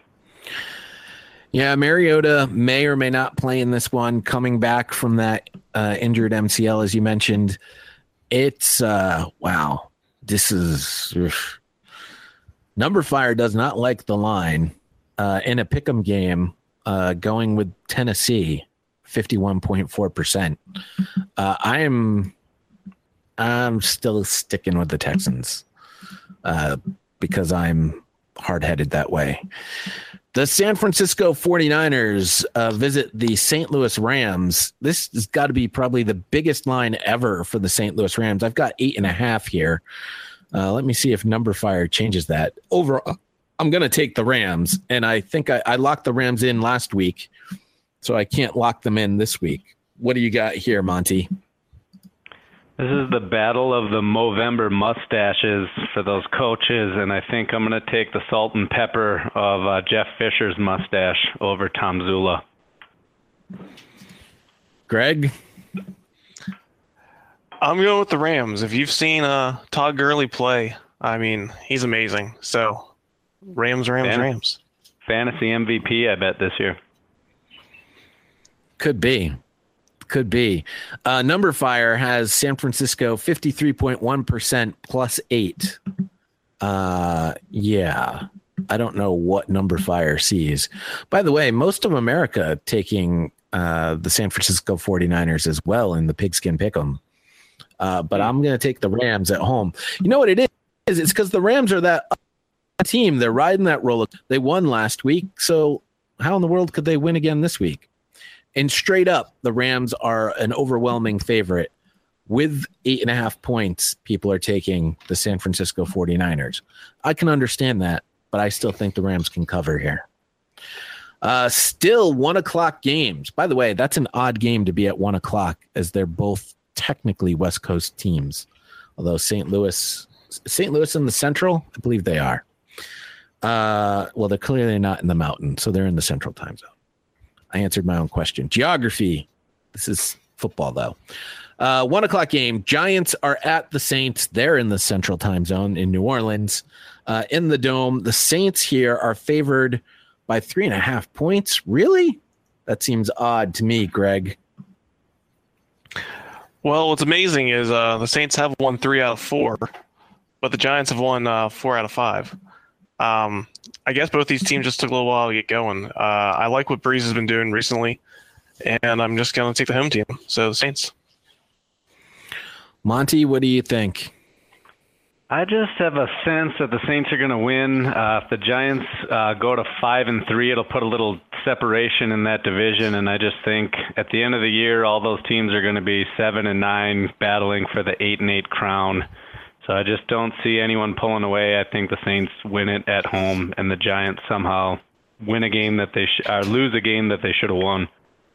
Yeah, Mariota may or may not play in this one, coming back from that injured MCL, as you mentioned. It's, wow, this is... Number Fire does not like the line in a pick'em game going with Tennessee, 51.4%. I'm still sticking with the Texans because I'm hard-headed that way. The San Francisco 49ers visit the St. Louis Rams. This has got to be probably the biggest line ever for the St. Louis Rams. I've got 8.5 here. Let me see if Number Fire changes that. Overall, I'm going to take the Rams, and I think I locked the Rams in last week, so I can't lock them in this week. What do you got here, Monty? This is the battle of the Movember mustaches for those coaches, and I think I'm going to take the salt and pepper of Jeff Fisher's mustache over Tom Zula. Greg? I'm going with the Rams. If you've seen Todd Gurley play, I mean, he's amazing. So, Rams. Fantasy MVP, I bet, this year. Could be. Number Fire has San Francisco 53.1% +8. Yeah. I don't know what Number Fire sees. By the way, most of America taking the San Francisco 49ers as well in the Pigskin Pick'em. But I'm going to take the Rams at home. You know what it is? It's because the Rams are that team. They're riding that roller. They won last week. So how in the world could they win again this week? And straight up, the Rams are an overwhelming favorite. With 8.5 points, people are taking the San Francisco 49ers. I can understand that, but I still think the Rams can cover here. Still 1 o'clock games. By the way, that's an odd game to be at 1 o'clock as they're both technically West Coast teams. Although St. Louis in the Central, I believe they are. Well, they're clearly not in the Mountain, so they're in the Central time zone. I answered my own question. Geography. This is football, though. 1 o'clock game. Giants are at the Saints. They're in the Central time zone in New Orleans. In the Dome, the Saints here are favored by 3.5 points. Really? That seems odd to me, Greg. Well, what's amazing is the Saints have won 3 out of 4, but the Giants have won 4 out of 5. I guess both these teams just took a little while to get going. I like what Breeze has been doing recently, and I'm just going to take the home team. So the Saints. Monty, what do you think? I just have a sense that the Saints are going to win. If the Giants go to 5-3, it'll put a little separation in that division, and I just think at the end of the year, all those teams are going to be 7-9, battling for the 8-8 crown. So I just don't see anyone pulling away. I think the Saints win it at home, and the Giants somehow win a game that they lose a game that they should have won.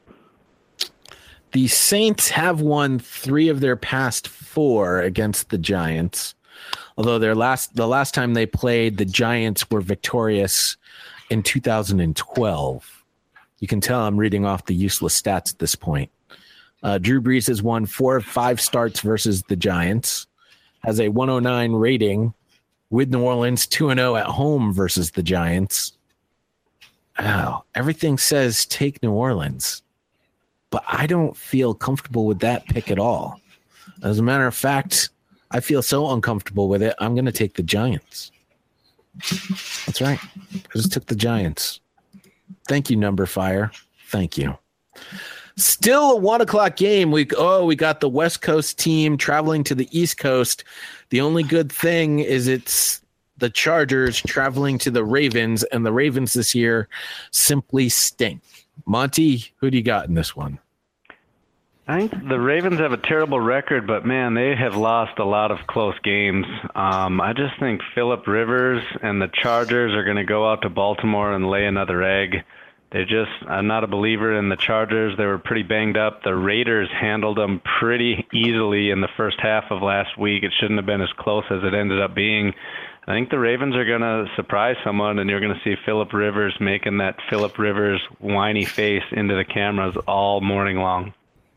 The Saints have won 3 of their past 4 against the Giants. Although the last time they played, the Giants were victorious in 2012. You can tell I'm reading off the useless stats at this point. Drew Brees has won 4 of 5 starts versus the Giants, has a 109 rating with New Orleans, 2-0 at home versus the Giants. Oh, everything says take New Orleans, but I don't feel comfortable with that pick at all. As a matter of fact, I feel so uncomfortable with it, I'm going to take the Giants. That's right. I just took the Giants. Thank you, Number Fire. Thank you. Still a 1:00 game. We got the West Coast team traveling to the East Coast. The only good thing is it's the Chargers traveling to the Ravens, and the Ravens this year simply stink. Monty, who do you got in this one? I think the Ravens have a terrible record, but man, they have lost a lot of close games. I just think Phillip Rivers and the Chargers are going to go out to Baltimore and lay another egg. I'm not a believer in the Chargers. They were pretty banged up. The Raiders handled them pretty easily in the first half of last week. It shouldn't have been as close as it ended up being. I think the Ravens are going to surprise someone, and you're going to see Phillip Rivers making that Phillip Rivers whiny face into the cameras all morning long.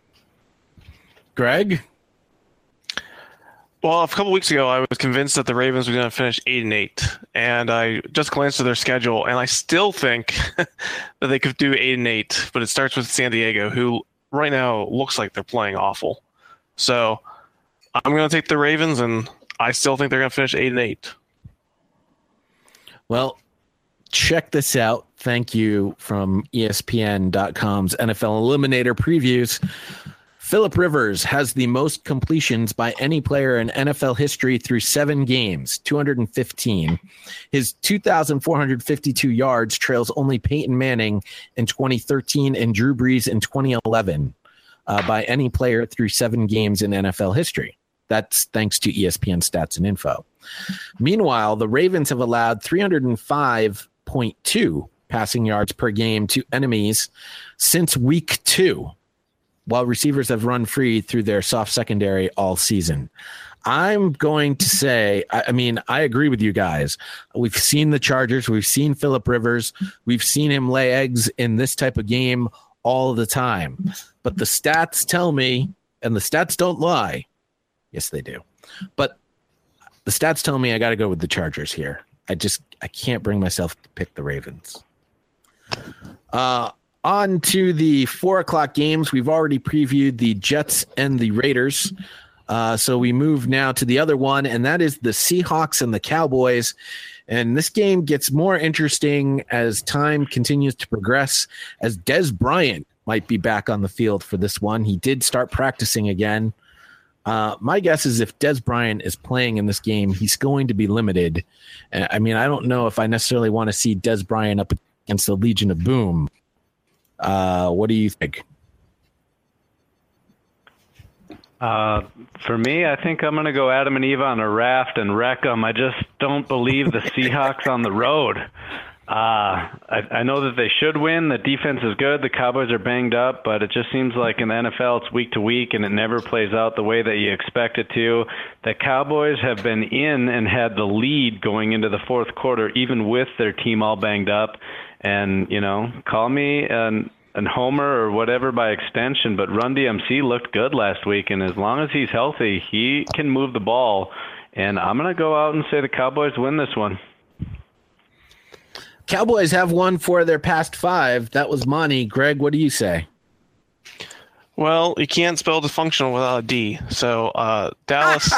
Greg? Well, a couple weeks ago, I was convinced that the Ravens were going to finish 8-8, and I just glanced at their schedule, and I still think that they could do 8-8. But it starts with San Diego, who right now looks like they're playing awful. So I'm going to take the Ravens, and I still think they're going to finish 8-8. Well, check this out. Thank you from ESPN.com's NFL Eliminator previews. Phillip Rivers has the most completions by any player in NFL history through 7 games, 215. His 2,452 yards trails only Peyton Manning in 2013 and Drew Brees in 2011 by any player through 7 games in NFL history. That's thanks to ESPN Stats and Info. Meanwhile, the Ravens have allowed 305.2 passing yards per game to enemies since week 2. While receivers have run free through their soft secondary all season. I'm going to say, I agree with you guys. We've seen the Chargers. We've seen Phillip Rivers. We've seen him lay eggs in this type of game all the time. But the stats tell me, and the stats don't lie. Yes, they do. But the stats tell me I got to go with the Chargers here. I can't bring myself to pick the Ravens. On to the 4:00 games. We've already previewed the Jets and the Raiders. So we move now to the other one, and that is the Seahawks and the Cowboys. And this game gets more interesting as time continues to progress, as Dez Bryant might be back on the field for this one. He did start practicing again. My guess is if Dez Bryant is playing in this game, he's going to be limited. I don't know if I necessarily want to see Dez Bryant up against the Legion of Boom. What do you think? For me, I think I'm going to go Adam and Eve on a raft and wreck them. I just don't believe the Seahawks on the road. I know that they should win. The defense is good. The Cowboys are banged up, but it just seems like in the NFL it's week to week, and it never plays out the way that you expect it to. The Cowboys have been in and had the lead going into the fourth quarter, even with their team all banged up. And, call me an homer or whatever by extension, but Run DMC looked good last week, and as long as he's healthy, he can move the ball. And I'm going to go out and say the Cowboys win this one. Cowboys have won 4 of their past 5. That was Monty. Greg, what do you say? Well, you can't spell dysfunctional without a D. So Dallas,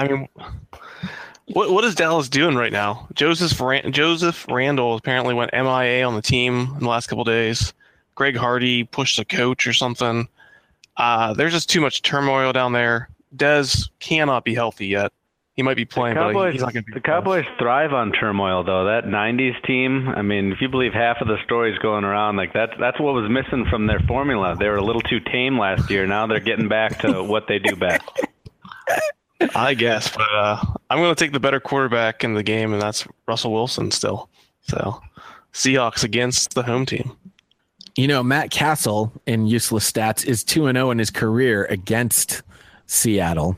What is Dallas doing right now? Joseph Randall apparently went MIA on the team in the last couple of days. Greg Hardy pushed the coach or something. There's just too much turmoil down there. Dez cannot be healthy yet. He might be playing, but he's not going to be. The Cowboys thrive on turmoil, though. That 90s team, if you believe half of the stories going around, that's what was missing from their formula. They were a little too tame last year. Now they're getting back to what they do best. I guess, but I'm going to take the better quarterback in the game, and that's Russell Wilson still. So, Seahawks against the home team. Matt Castle in Useless Stats is 2-0 in his career against Seattle.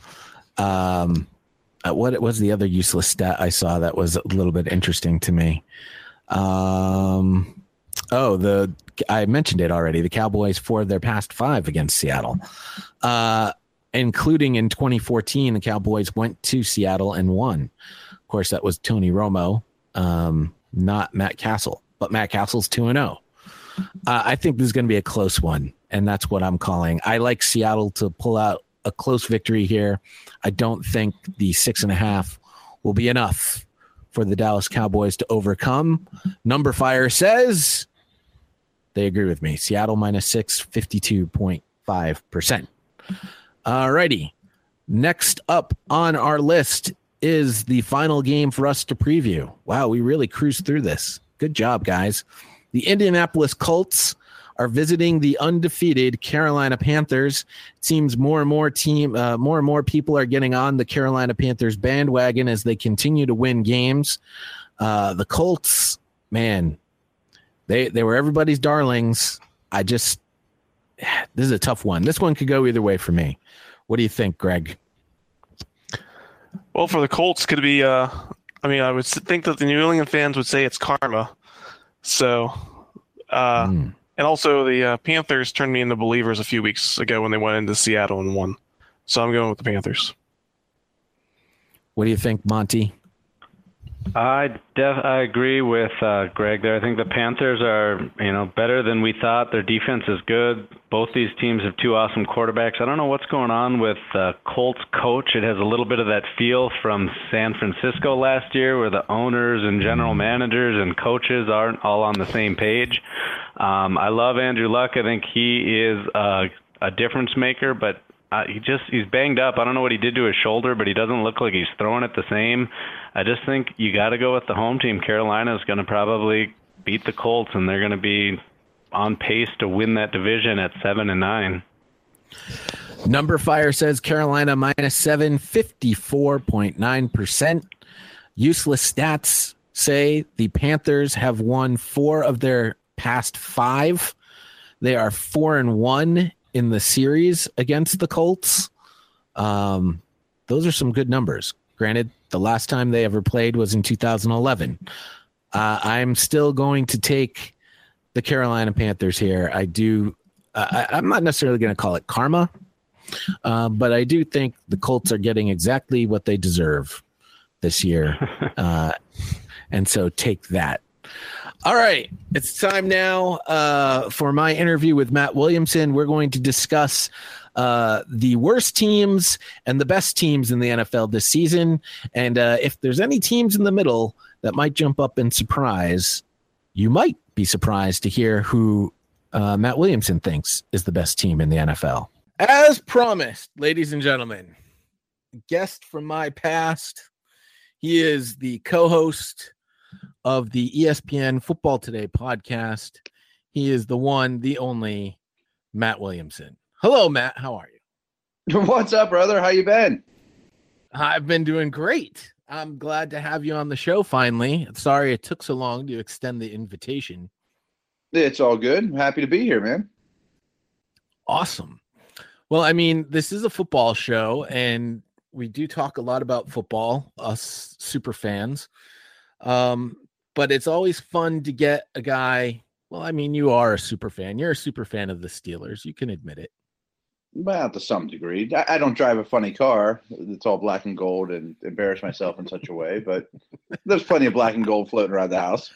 What was the other useless stat I saw that was a little bit interesting to me? Oh, I mentioned it already. The Cowboys, 4 of their past 5 against Seattle, including in 2014, the Cowboys went to Seattle and won. Of course, that was Tony Romo, not Matt Castle, but Matt Castle's 2-0. I think this is going to be a close one, and that's what I'm calling. I like Seattle to pull out a close victory here. I don't think the 6.5 will be enough for the Dallas Cowboys to overcome. Number Fire says they agree with me. Seattle -6, 52.5%. All righty. Next up on our list is the final game for us to preview. Wow, we really cruised through this. Good job, guys. The Indianapolis Colts are visiting the undefeated Carolina Panthers. It seems more and more people are getting on the Carolina Panthers bandwagon as they continue to win games. The Colts, man, they were everybody's darlings. This is a tough one. This one could go either way for me. What do you think, Greg? Well, for the Colts, could be. I would think that the New England fans would say it's karma. So, and also the Panthers turned me into believers a few weeks ago when they went into Seattle and won. So I'm going with the Panthers. What do you think, Monty? I agree with Greg there. I think the Panthers are, better than we thought. Their defense is good. Both these teams have 2 awesome quarterbacks. I don't know what's going on with Colts coach. It has a little bit of that feel from San Francisco last year where the owners and general managers and coaches aren't all on the same page. I love Andrew Luck. I think he is a difference maker, but he's banged up. I don't know what he did to his shoulder, but he doesn't look like he's throwing it the same. I just think you got to go with the home team. Carolina is going to probably beat the Colts, and they're going to be on pace to win that division at 7-9. Number Fire says Carolina -7, 54.9%. Useless Stats say the Panthers have won 4 of their past 5. They are 4-1 in the series against the Colts. Those are some good numbers. Granted, the last time they ever played was in 2011. I'm still going to take the Carolina Panthers here. I'm not necessarily going to call it karma, but I do think the Colts are getting exactly what they deserve this year. And so take that. All right, it's time now for my interview with Matt Williamson. We're going to discuss the worst teams and the best teams in the NFL this season. And if there's any teams in the middle that might jump up and surprise, you might be surprised to hear who Matt Williamson thinks is the best team in the NFL. As promised, ladies and gentlemen, guest from my past. He is the co-host of the ESPN Football Today podcast. He is the one, the only Matt Williamson. Hello, Matt. How are you? What's up, brother? How you been? I've been doing great. I'm glad to have you on the show finally. Sorry it took so long to extend the invitation. It's all good. I'm happy to be here, man. Awesome. Well, I mean, this is a football show, and we do talk a lot about football, us super fans. But it's always fun to get a guy. Well, I mean, you are a super fan. You're a super fan of the Steelers. You can admit it. Well, to some degree. I don't drive a funny car. It's all black and gold and embarrass myself in such a way, but there's plenty of black and gold floating around the house.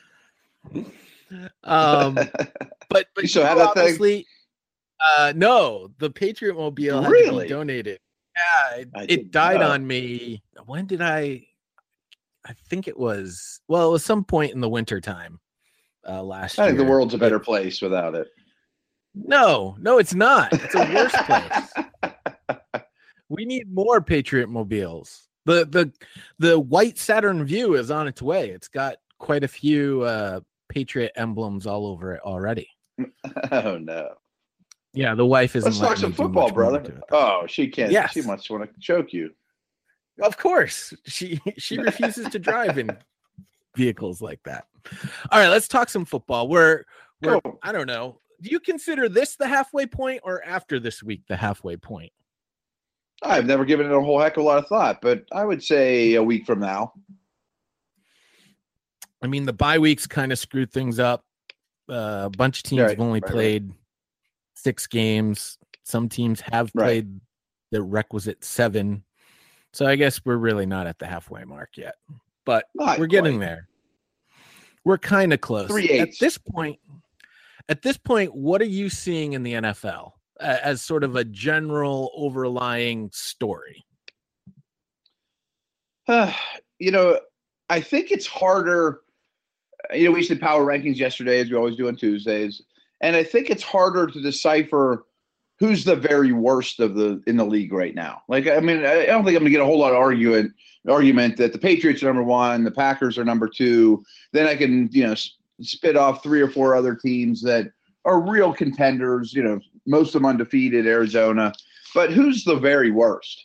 But you still have that thing? No, the Patriot Mobile had to be donated. Yeah, it died on me. When did I think it was some point in the winter time last year. I think the world's a better place without it. No, it's not. It's a worse place. We need more Patriot Mobiles. The white Saturn View is on its way. It's got quite a few Patriot emblems all over it already. Oh no. Yeah, the wife isn't. Let's talk some football, brother. Oh, she can't. Yes. She must want to choke you. Of course, she refuses to drive in vehicles like that. All right, let's talk some football. We're I don't know. Do you consider this the halfway point, or after this week the halfway point? I've never given it a whole heck of a lot of thought, but I would say a week from now. I mean, the bye weeks kind of screwed things up. A bunch of teams have only played 6 games. Some teams have played the requisite 7. So I guess we're really not at the halfway mark yet, but we're getting there. We're kind of close. 3/8. At this point, what are you seeing in the NFL as sort of a general overlying story? I think it's harder. We did power rankings yesterday, as we always do on Tuesdays, and I think it's harder to decipher who's the very worst in the league right now. I don't think I'm going to get a whole lot of argument that the Patriots are number 1, the Packers are number 2. Then I can, spit off 3 or 4 other teams that are real contenders, most of them undefeated, Arizona. But who's the very worst?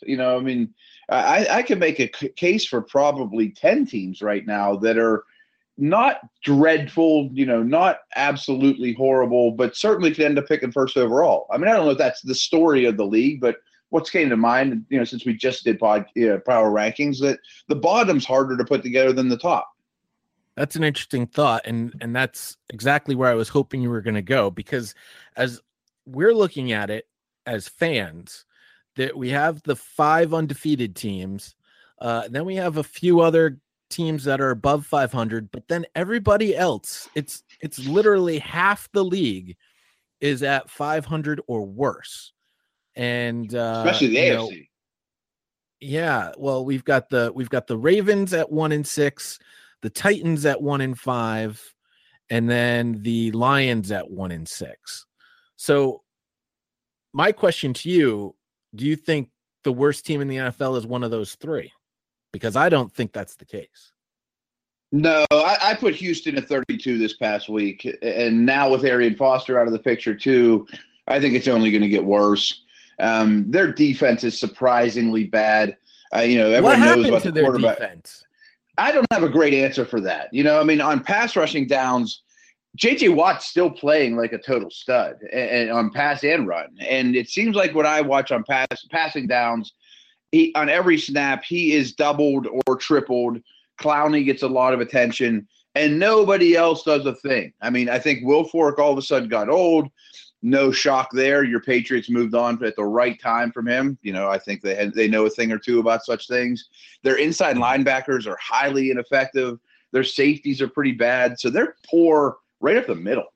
I can make a case for probably 10 teams right now that are not dreadful, not absolutely horrible, but certainly could end up picking first overall. I don't know if that's the story of the league, but what's came to mind, since we just did power rankings, that the bottom's harder to put together than the top. That's an interesting thought, and that's exactly where I was hoping you were going to go, because as we're looking at it as fans, that we have the 5 undefeated teams, then we have a few other teams that are above 500, but then everybody else, it's literally half the league is at 500 or worse, and especially the AFC. Yeah, well, we've got the Ravens at 1-6, the Titans at 1-5, and then the Lions at 1-6. So, my question to you: do you think the worst team in the NFL is one of those 3? Because I don't think that's the case. No, I put Houston at 32 this past week, and now with Arian Foster out of the picture too, I think it's only going to get worse. Their defense is surprisingly bad. Everyone knows about the quarterback. Defense? I don't have a great answer for that. On pass rushing downs, J.J. Watt's still playing like a total stud and on pass and run. And it seems like when I watch on passing downs, on every snap, he is doubled or tripled. Clowney gets a lot of attention, and nobody else does a thing. I think Will Fork all of a sudden got old. No shock there. Your Patriots moved on at the right time from him. I think they know a thing or two about such things. Their inside linebackers are highly ineffective. Their safeties are pretty bad. So they're poor right up the middle.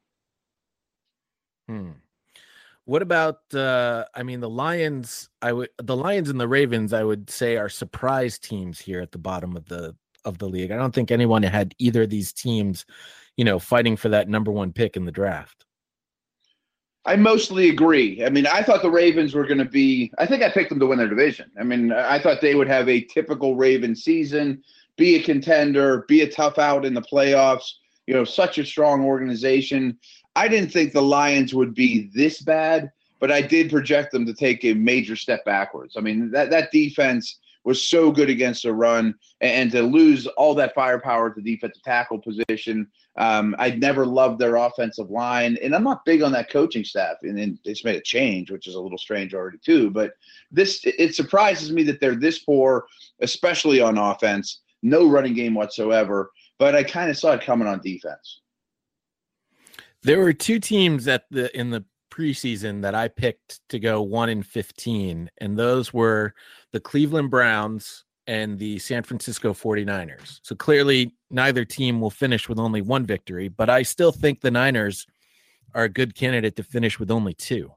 What about the Lions? The Lions and the Ravens, I would say, are surprise teams here at the bottom of the league. I don't think anyone had either of these teams, fighting for that number 1 pick in the draft. I mostly agree. I thought the Ravens were going to be – I think I picked them to win their division. I thought they would have a typical Ravens season, be a contender, be a tough out in the playoffs, such a strong organization. I didn't think the Lions would be this bad, but I did project them to take a major step backwards. That defense was so good against the run, and to lose all that firepower at the defensive tackle position. I'd never loved their offensive line, and I'm not big on that coaching staff. And then they just made a change, which is a little strange already too. But it surprises me that they're this poor, especially on offense. No running game whatsoever. But I kind of saw it coming on defense. There were 2 teams in the preseason that I picked to go 1-15, and those were the Cleveland Browns and the San Francisco 49ers. So clearly neither team will finish with only 1 victory, but I still think the Niners are a good candidate to finish with only 2.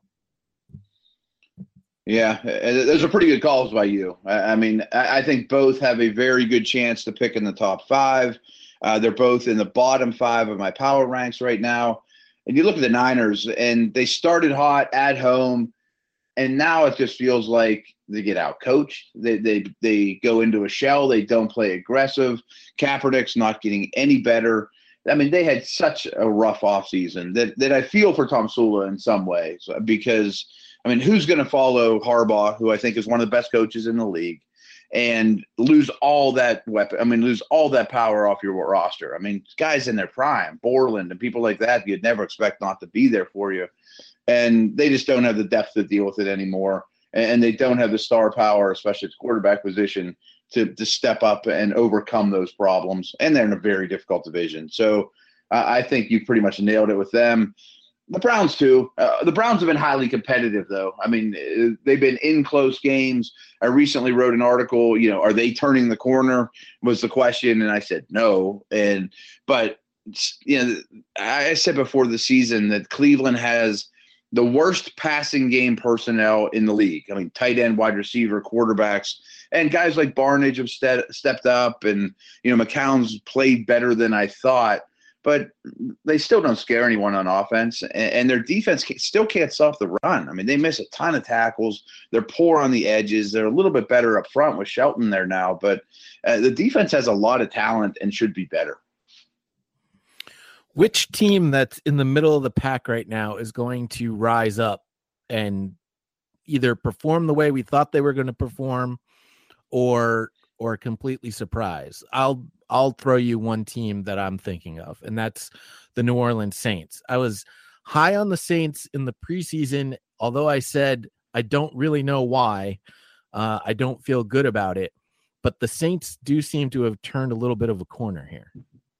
Yeah, those are pretty good calls by you. I think both have a very good chance to pick in the top 5. They're both in the bottom 5 of my power ranks right now. And you look at the Niners, and they started hot at home, and now it just feels like they get out coached. They go into a shell. They don't play aggressive. Kaepernick's not getting any better. They had such a rough offseason that I feel for Tom Sula in some ways, because who's going to follow Harbaugh, who I think is one of the best coaches in the league, and lose all that lose all that power off your roster? Guys in their prime, Borland and people like that, you'd never expect not to be there for you. And they just don't have the depth to deal with it anymore. And they don't have the star power, especially at the quarterback position, to step up and overcome those problems. And they're in a very difficult division. So I think you pretty much nailed it with them. The Browns too. The Browns have been highly competitive, though. I mean, they've been in close games. I recently wrote an article. Are they turning the corner? Was the question, and I said no. But I said before the season that Cleveland has the worst passing game personnel in the league. I mean, tight end, wide receiver, quarterbacks, and guys like Barnidge have stepped up, and McCown's played better than I thought. But they still don't scare anyone on offense, and their defense still can't stop the run. I mean, they miss a ton of tackles. They're poor on the edges. They're a little bit better up front with Shelton there now, but the defense has a lot of talent and should be better. Which team that's in the middle of the pack right now is going to rise up and either perform the way we thought they were going to perform or completely surprise? I'll throw you one team that I'm thinking of, and that's the New Orleans Saints. I was high on the Saints in the preseason, although I said I don't really know why. I don't feel good about it, but the Saints do seem to have turned a little bit of a corner here.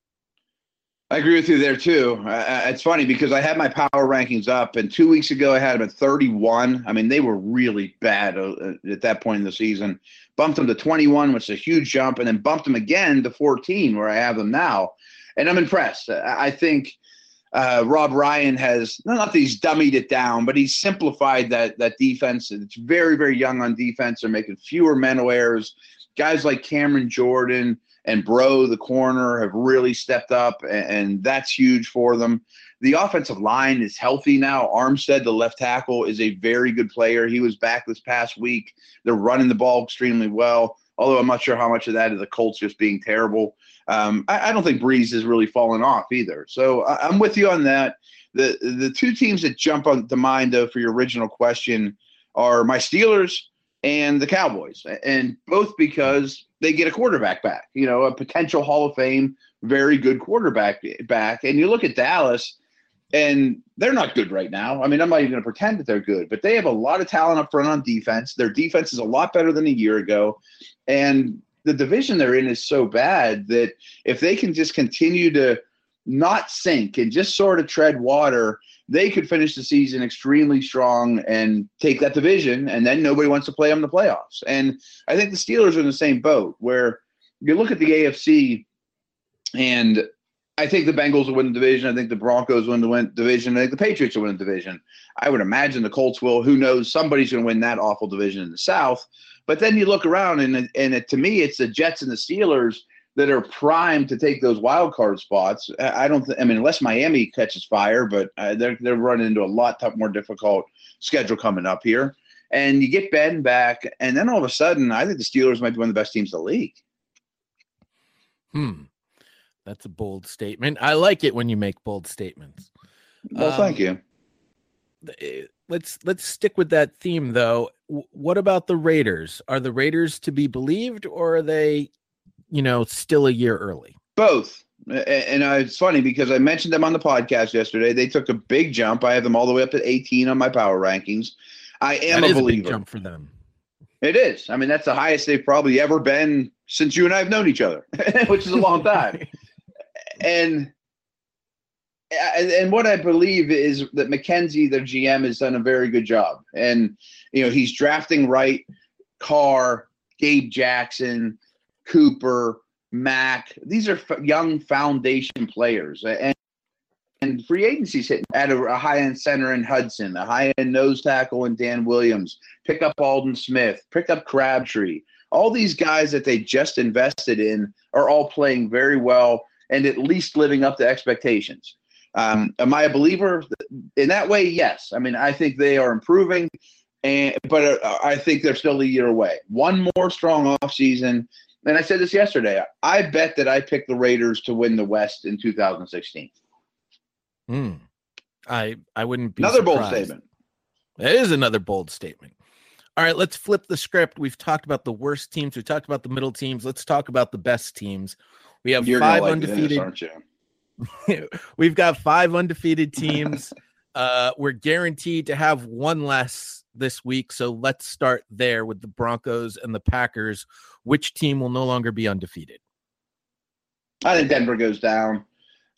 I agree with you there, too. It's funny because I had my power rankings up, and 2 weeks ago I had them at 31. I mean, they were really bad at that point in the season. Bumped them to 21, which is a huge jump, and then bumped them again to 14, where I have them now. And I'm impressed. I think Rob Ryan has, not that he's dummied it down, but he's simplified that defense. It's very, very young on defense. They're making fewer mental errors. Guys like Cameron Jordan and Bro, the corner, have really stepped up, and that's huge for them. The offensive line is healthy now. Armstead, the left tackle, is a very good player. He was back this past week. They're running the ball extremely well, although I'm not sure how much of that is the Colts just being terrible. I don't think Breeze has really fallen off either. So I'm with you on that. The two teams that jump on the mind, though, for your original question are my Steelers and the Cowboys, and both because they get a quarterback back, a potential Hall of Fame, very good quarterback back. And you look at Dallas, and they're not good right now. I mean, I'm not even going to pretend that they're good, but they have a lot of talent up front on defense. Their defense is a lot better than a year ago. And the division they're in is so bad that if they can just continue to not sink and just sort of tread water, they could finish the season extremely strong and take that division, and then nobody wants to play them in the playoffs. And I think the Steelers are in the same boat, where you look at the AFC, and I think the Bengals will win the division. I think the Broncos will win the division. I think the Patriots will win the division. I would imagine the Colts will. Who knows? Somebody's going to win that awful division in the South. But then you look around, and to me, it's the Jets and the Steelers that are primed to take those wild card spots. I mean, unless Miami catches fire, but they're running into a lot more difficult schedule coming up here. And you get Ben back, and then all of a sudden, I think the Steelers might be one of the best teams in the league. That's a bold statement. I like it when you make bold statements. Well, thank you. Let's stick with that theme, though. What about the Raiders? Are the Raiders to be believed, or are they still a year early? Both. And it's funny because I mentioned them on the podcast yesterday. They took a big jump. I have them all the way up to 18 on my power rankings. I am a believer. A big jump for them. It is. I mean, that's the highest they've probably ever been since you and I have known each other, which is a long time. And what I believe is that McKenzie, their GM, has done a very good job. And, he's drafting right. Carr, Gabe Jackson, Cooper, Mack. These are young foundation players. And free agency's hitting at a high-end center in Hudson, a high-end nose tackle in Dan Williams, pick up Alden Smith, pick up Crabtree. All these guys that they just invested in are all playing very well and at least living up to expectations. Am I a believer in that way? Yes. I mean, I think they are improving, but I think they're still a year away. One more strong offseason. And I said this yesterday. I bet that I picked the Raiders to win the West in 2016. I wouldn't be another surprised. Bold statement. That is another bold statement. All right, let's flip the script. We've talked about the worst teams. We've talked about the middle teams. Let's talk about the best teams. We have 5 undefeated. This, aren't you? We've got 5 undefeated teams. We're guaranteed to have one less this week. So let's start there with the Broncos and the Packers. Which team will no longer be undefeated? I think Denver goes down.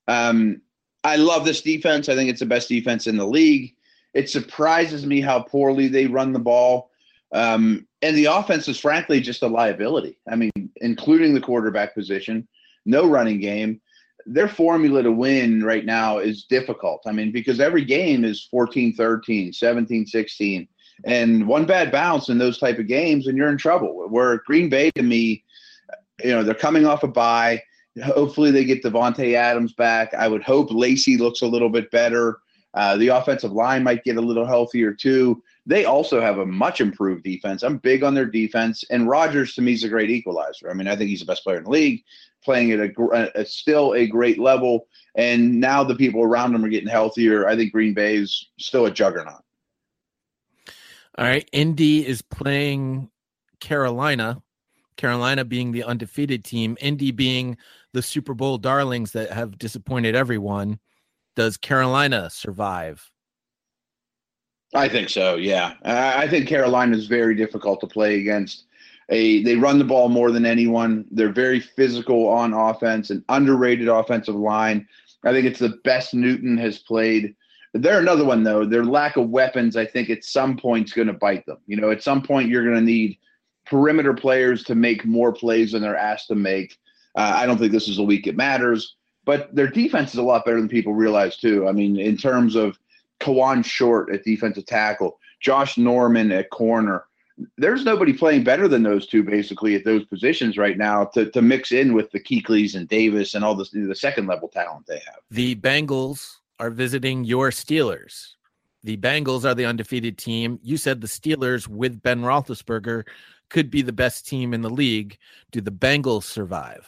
I love this defense. I think it's the best defense in the league. It surprises me how poorly they run the ball. And the offense is frankly just a liability. I mean, including the quarterback position, no running game. Their formula to win right now is difficult. I mean, because every game is 14-13, 17-16, and one bad bounce in those type of games and you're in trouble. Where Green Bay, to me, they're coming off a bye. Hopefully they get Devontae Adams back. I would hope Lacey looks a little bit better. The offensive line might get a little healthier too. They also have a much improved defense. I'm big on their defense. And Rodgers, to me, is a great equalizer. I mean, I think he's the best player in the league, playing at still a great level. And now the people around him are getting healthier. I think Green Bay is still a juggernaut. All right. Indy is playing Carolina. Carolina being the undefeated team, Indy being the Super Bowl darlings that have disappointed everyone. Does Carolina survive? I think so, yeah. I think Carolina is very difficult to play against. They run the ball more than anyone. They're very physical on offense, an underrated offensive line. I think it's the best Newton has played. They're another one, though. Their lack of weapons, I think, at some point is going to bite them. At some point you're going to need perimeter players to make more plays than they're asked to make. I don't think this is a week it matters. But their defense is a lot better than people realize, too. I mean, in terms of Kawan Short at defensive tackle, Josh Norman at corner, there's nobody playing better than those two basically at those positions right now to mix in with the Kuechly's and Davis and all the second-level talent they have. The Bengals are visiting your Steelers. The Bengals are the undefeated team. You said the Steelers with Ben Roethlisberger could be the best team in the league. Do the Bengals survive?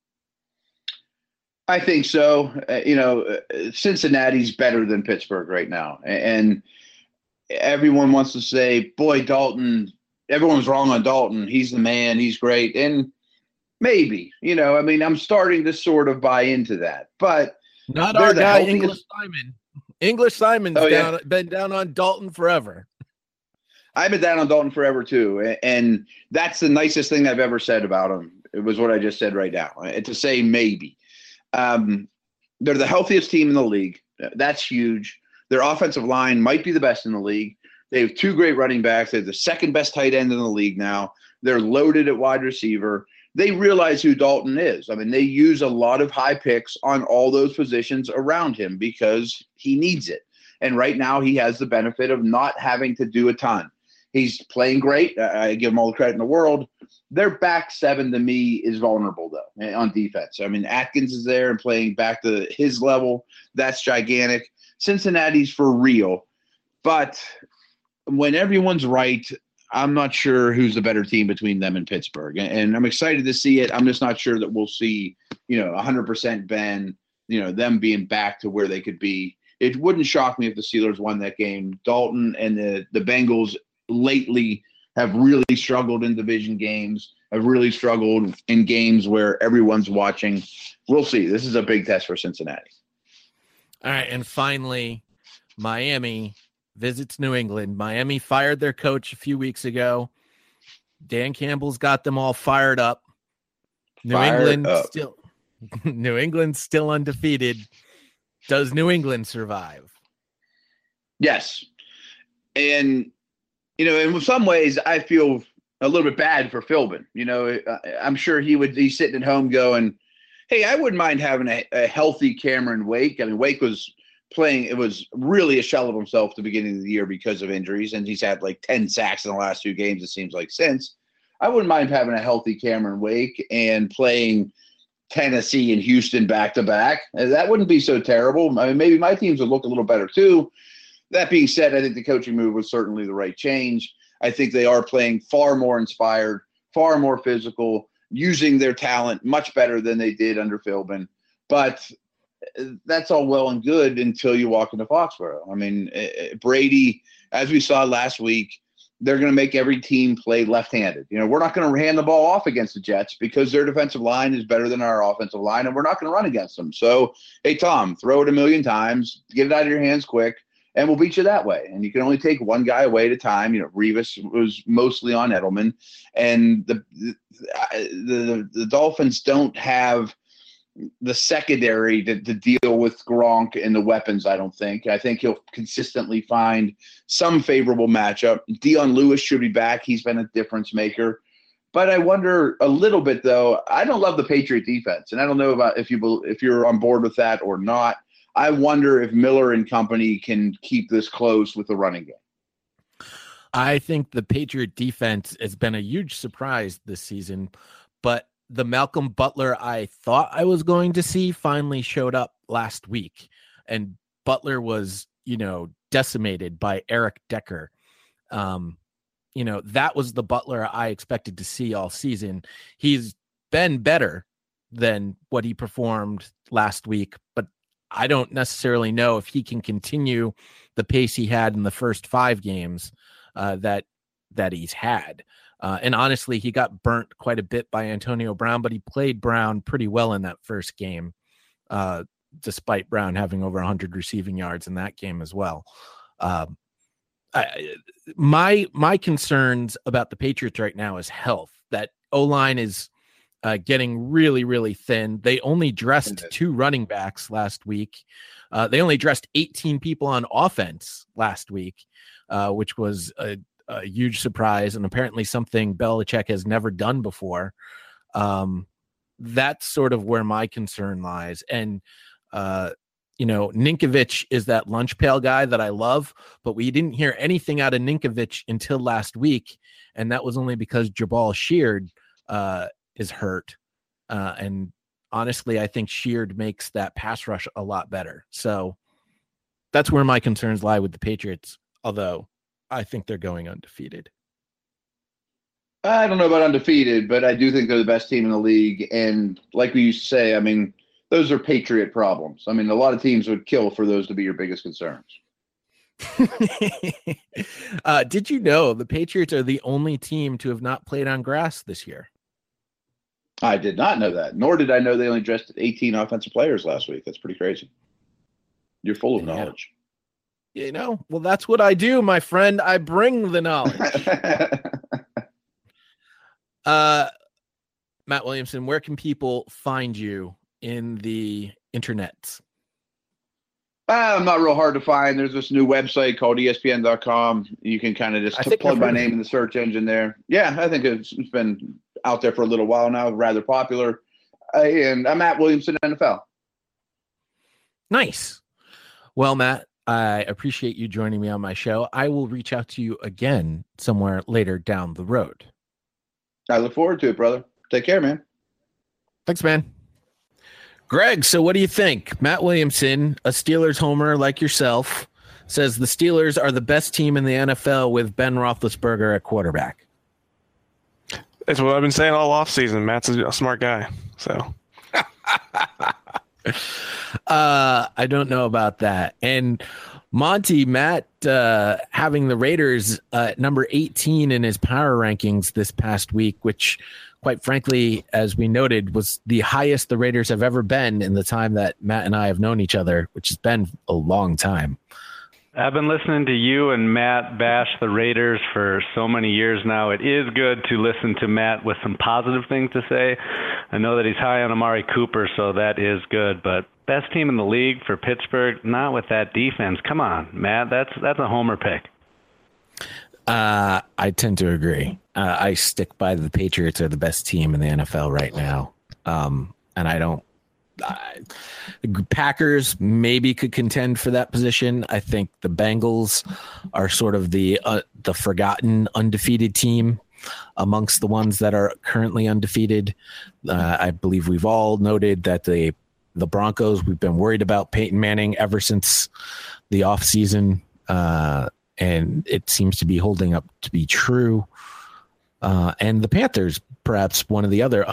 I think so. Cincinnati's better than Pittsburgh right now. And everyone wants to say, boy, Dalton, everyone's wrong on Dalton. He's the man. He's great. And maybe, I'm starting to sort of buy into that. But not our guy, English Simon. English Simon's been down on Dalton forever. I've been down on Dalton forever, too. And that's the nicest thing I've ever said about him. It was what I just said right now. To say maybe. They're the healthiest team in the league. That's huge. Their offensive line might be the best in the league. They have two great running backs. They're the second best tight end in the league now. They're loaded at wide receiver. They realize who Dalton is. I mean, they use a lot of high picks on all those positions around him because he needs it. And right now he has the benefit of not having to do a ton. He's playing great. I give him all the credit in the world. Their back seven, to me, is vulnerable, though, on defense. I mean, Atkins is there and playing back to his level. That's gigantic. Cincinnati's for real. But when everyone's right, I'm not sure who's the better team between them and Pittsburgh. And I'm excited to see it. I'm just not sure that we'll see, 100% Ben, them being back to where they could be. It wouldn't shock me if the Steelers won that game. Dalton and the Bengals lately have really struggled in division games, have really struggled in games where everyone's watching. We'll see. This is a big test for Cincinnati. All right, and finally, Miami visits New England. Miami fired their coach a few weeks ago. Dan Campbell's got them all fired up. New England's still undefeated. Does New England survive? Yes. And in some ways, I feel a little bit bad for Philbin. I'm sure he's sitting at home going, hey, I wouldn't mind having a healthy Cameron Wake. I mean, Wake was playing, it was really a shell of himself at the beginning of the year because of injuries, and he's had like 10 sacks in the last 2 games, it seems like, since. I wouldn't mind having a healthy Cameron Wake and playing Tennessee and Houston back-to-back. That wouldn't be so terrible. I mean, maybe my teams would look a little better too. That being said, I think the coaching move was certainly the right change. I think they are playing far more inspired, far more physical, using their talent much better than they did under Philbin. But that's all well and good until you walk into Foxborough. I mean, Brady, as we saw last week, they're going to make every team play left-handed. We're not going to hand the ball off against the Jets because their defensive line is better than our offensive line, and we're not going to run against them. So, hey, Tom, throw it 1,000,000 times, get it out of your hands quick, and we'll beat you that way. And you can only take one guy away at a time. Revis was mostly on Edelman. And the Dolphins don't have the secondary to deal with Gronk and the weapons, I don't think. I think he'll consistently find some favorable matchup. Dion Lewis should be back. He's been a difference maker. But I wonder a little bit, though. I don't love the Patriot defense, and I don't know about if you're on board with that or not. I wonder if Miller and company can keep this close with the running game. I think the Patriot defense has been a huge surprise this season, but the Malcolm Butler I thought I was going to see finally showed up last week, and Butler was, decimated by Eric Decker. That was the Butler I expected to see all season. He's been better than what he performed last week, but I don't necessarily know if he can continue the pace he had in the first 5 games that he's had. And honestly, he got burnt quite a bit by Antonio Brown, but he played Brown pretty well in that first game, despite Brown having over 100 receiving yards in that game as well. My concerns about the Patriots right now is health. That O-line is getting really, really thin. They only dressed 2 running backs last week. They only dressed 18 people on offense last week, which was a huge surprise, and apparently something Belichick has never done before. That's sort of where my concern lies. And, Ninkovich is that lunch pail guy that I love, but we didn't hear anything out of Ninkovich until last week, and that was only because Jabal Sheard is hurt. And honestly, I think Sheard makes that pass rush a lot better. So that's where my concerns lie with the Patriots, although I think they're going undefeated. I don't know about undefeated, but I do think they're the best team in the league. And like we used to say, I mean, those are Patriot problems. I mean, a lot of teams would kill for those to be your biggest concerns. Did you know the Patriots are the only team to have not played on grass this year? I did not know that, nor did I know they only dressed 18 offensive players last week. That's pretty crazy. You're full of knowledge. Well, that's what I do, my friend. I bring the knowledge. Matt Williamson, where can people find you in the internets? I'm not real hard to find. There's this new website called ESPN.com. You can kind of just plug my name in the search engine there. Yeah, I think it's been out there for a little while now, rather popular. And I'm Matt Williamson, NFL. Nice. Well, Matt, I appreciate you joining me on my show. I will reach out to you again somewhere later down the road. I look forward to it, brother. Take care, man. Thanks, man. Greg, so what do you think? Matt Williamson, a Steelers homer like yourself, says the Steelers are the best team in the NFL with Ben Roethlisberger at quarterback. That's what I've been saying all offseason. Matt's a smart guy. So I don't know about that. And Monty, Matt having the Raiders number 18 in his power rankings this past week, which quite frankly, as we noted, was the highest the Raiders have ever been in the time that Matt and I have known each other, which has been a long time. I've been listening to you and Matt bash the Raiders for so many years now. It is good to listen to Matt with some positive things to say. I know that he's high on Amari Cooper, so that is good. But best team in the league for Pittsburgh, not with that defense. Come on, Matt. That's a homer pick. I tend to agree. I stick by the Patriots are the best team in the NFL right now. And I don't. The Packers maybe could contend for that position. I think the Bengals are sort of the forgotten undefeated team amongst the ones that are currently undefeated. I believe we've all noted that the Broncos, we've been worried about Peyton Manning ever since the offseason, and it seems to be holding up to be true. And the Panthers, perhaps one of the other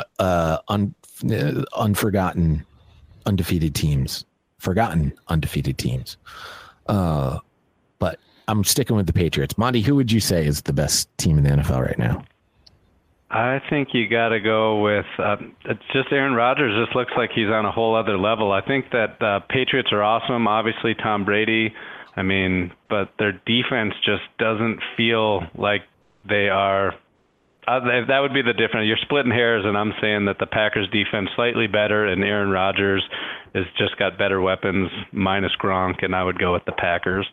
unforgotten undefeated teams, forgotten undefeated teams. But I'm sticking with the Patriots. Monty, who would you say is the best team in the NFL right now? I think you got to go with it's just Aaron Rodgers. Just looks like he's on a whole other level. I think that Patriots are awesome. Obviously, Tom Brady. I mean, but their defense just doesn't feel like they are That would be the difference. You're splitting hairs, and I'm saying that the Packers defense slightly better, and Aaron Rodgers has just got better weapons minus Gronk, and I would go with the Packers.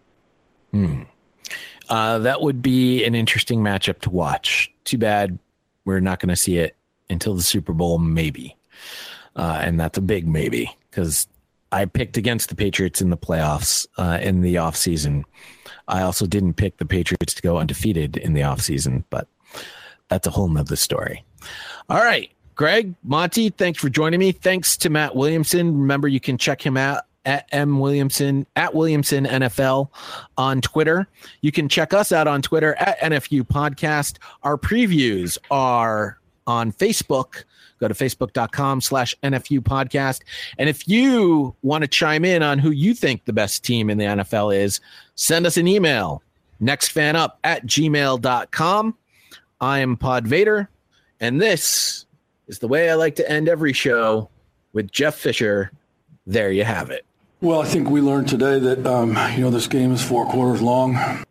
That would be an interesting matchup to watch. Too bad we're not going to see it until the Super Bowl, maybe. And that's a big maybe, because I picked against the Patriots in the playoffs in the offseason. I also didn't pick the Patriots to go undefeated in the offseason, but that's a whole nother story. All right, Greg, Monty, thanks for joining me. Thanks to Matt Williamson. Remember, you can check him out at Williamson NFL on Twitter. You can check us out on Twitter at NFU Podcast. Our previews are on Facebook. Go to facebook.com/NFU Podcast. And if you want to chime in on who you think the best team in the NFL is, send us an email, nextfanup@gmail.com. I am Pod Vader, and this is the way I like to end every show with Jeff Fisher. There you have it. Well, I think we learned today that, this game is 4 quarters long.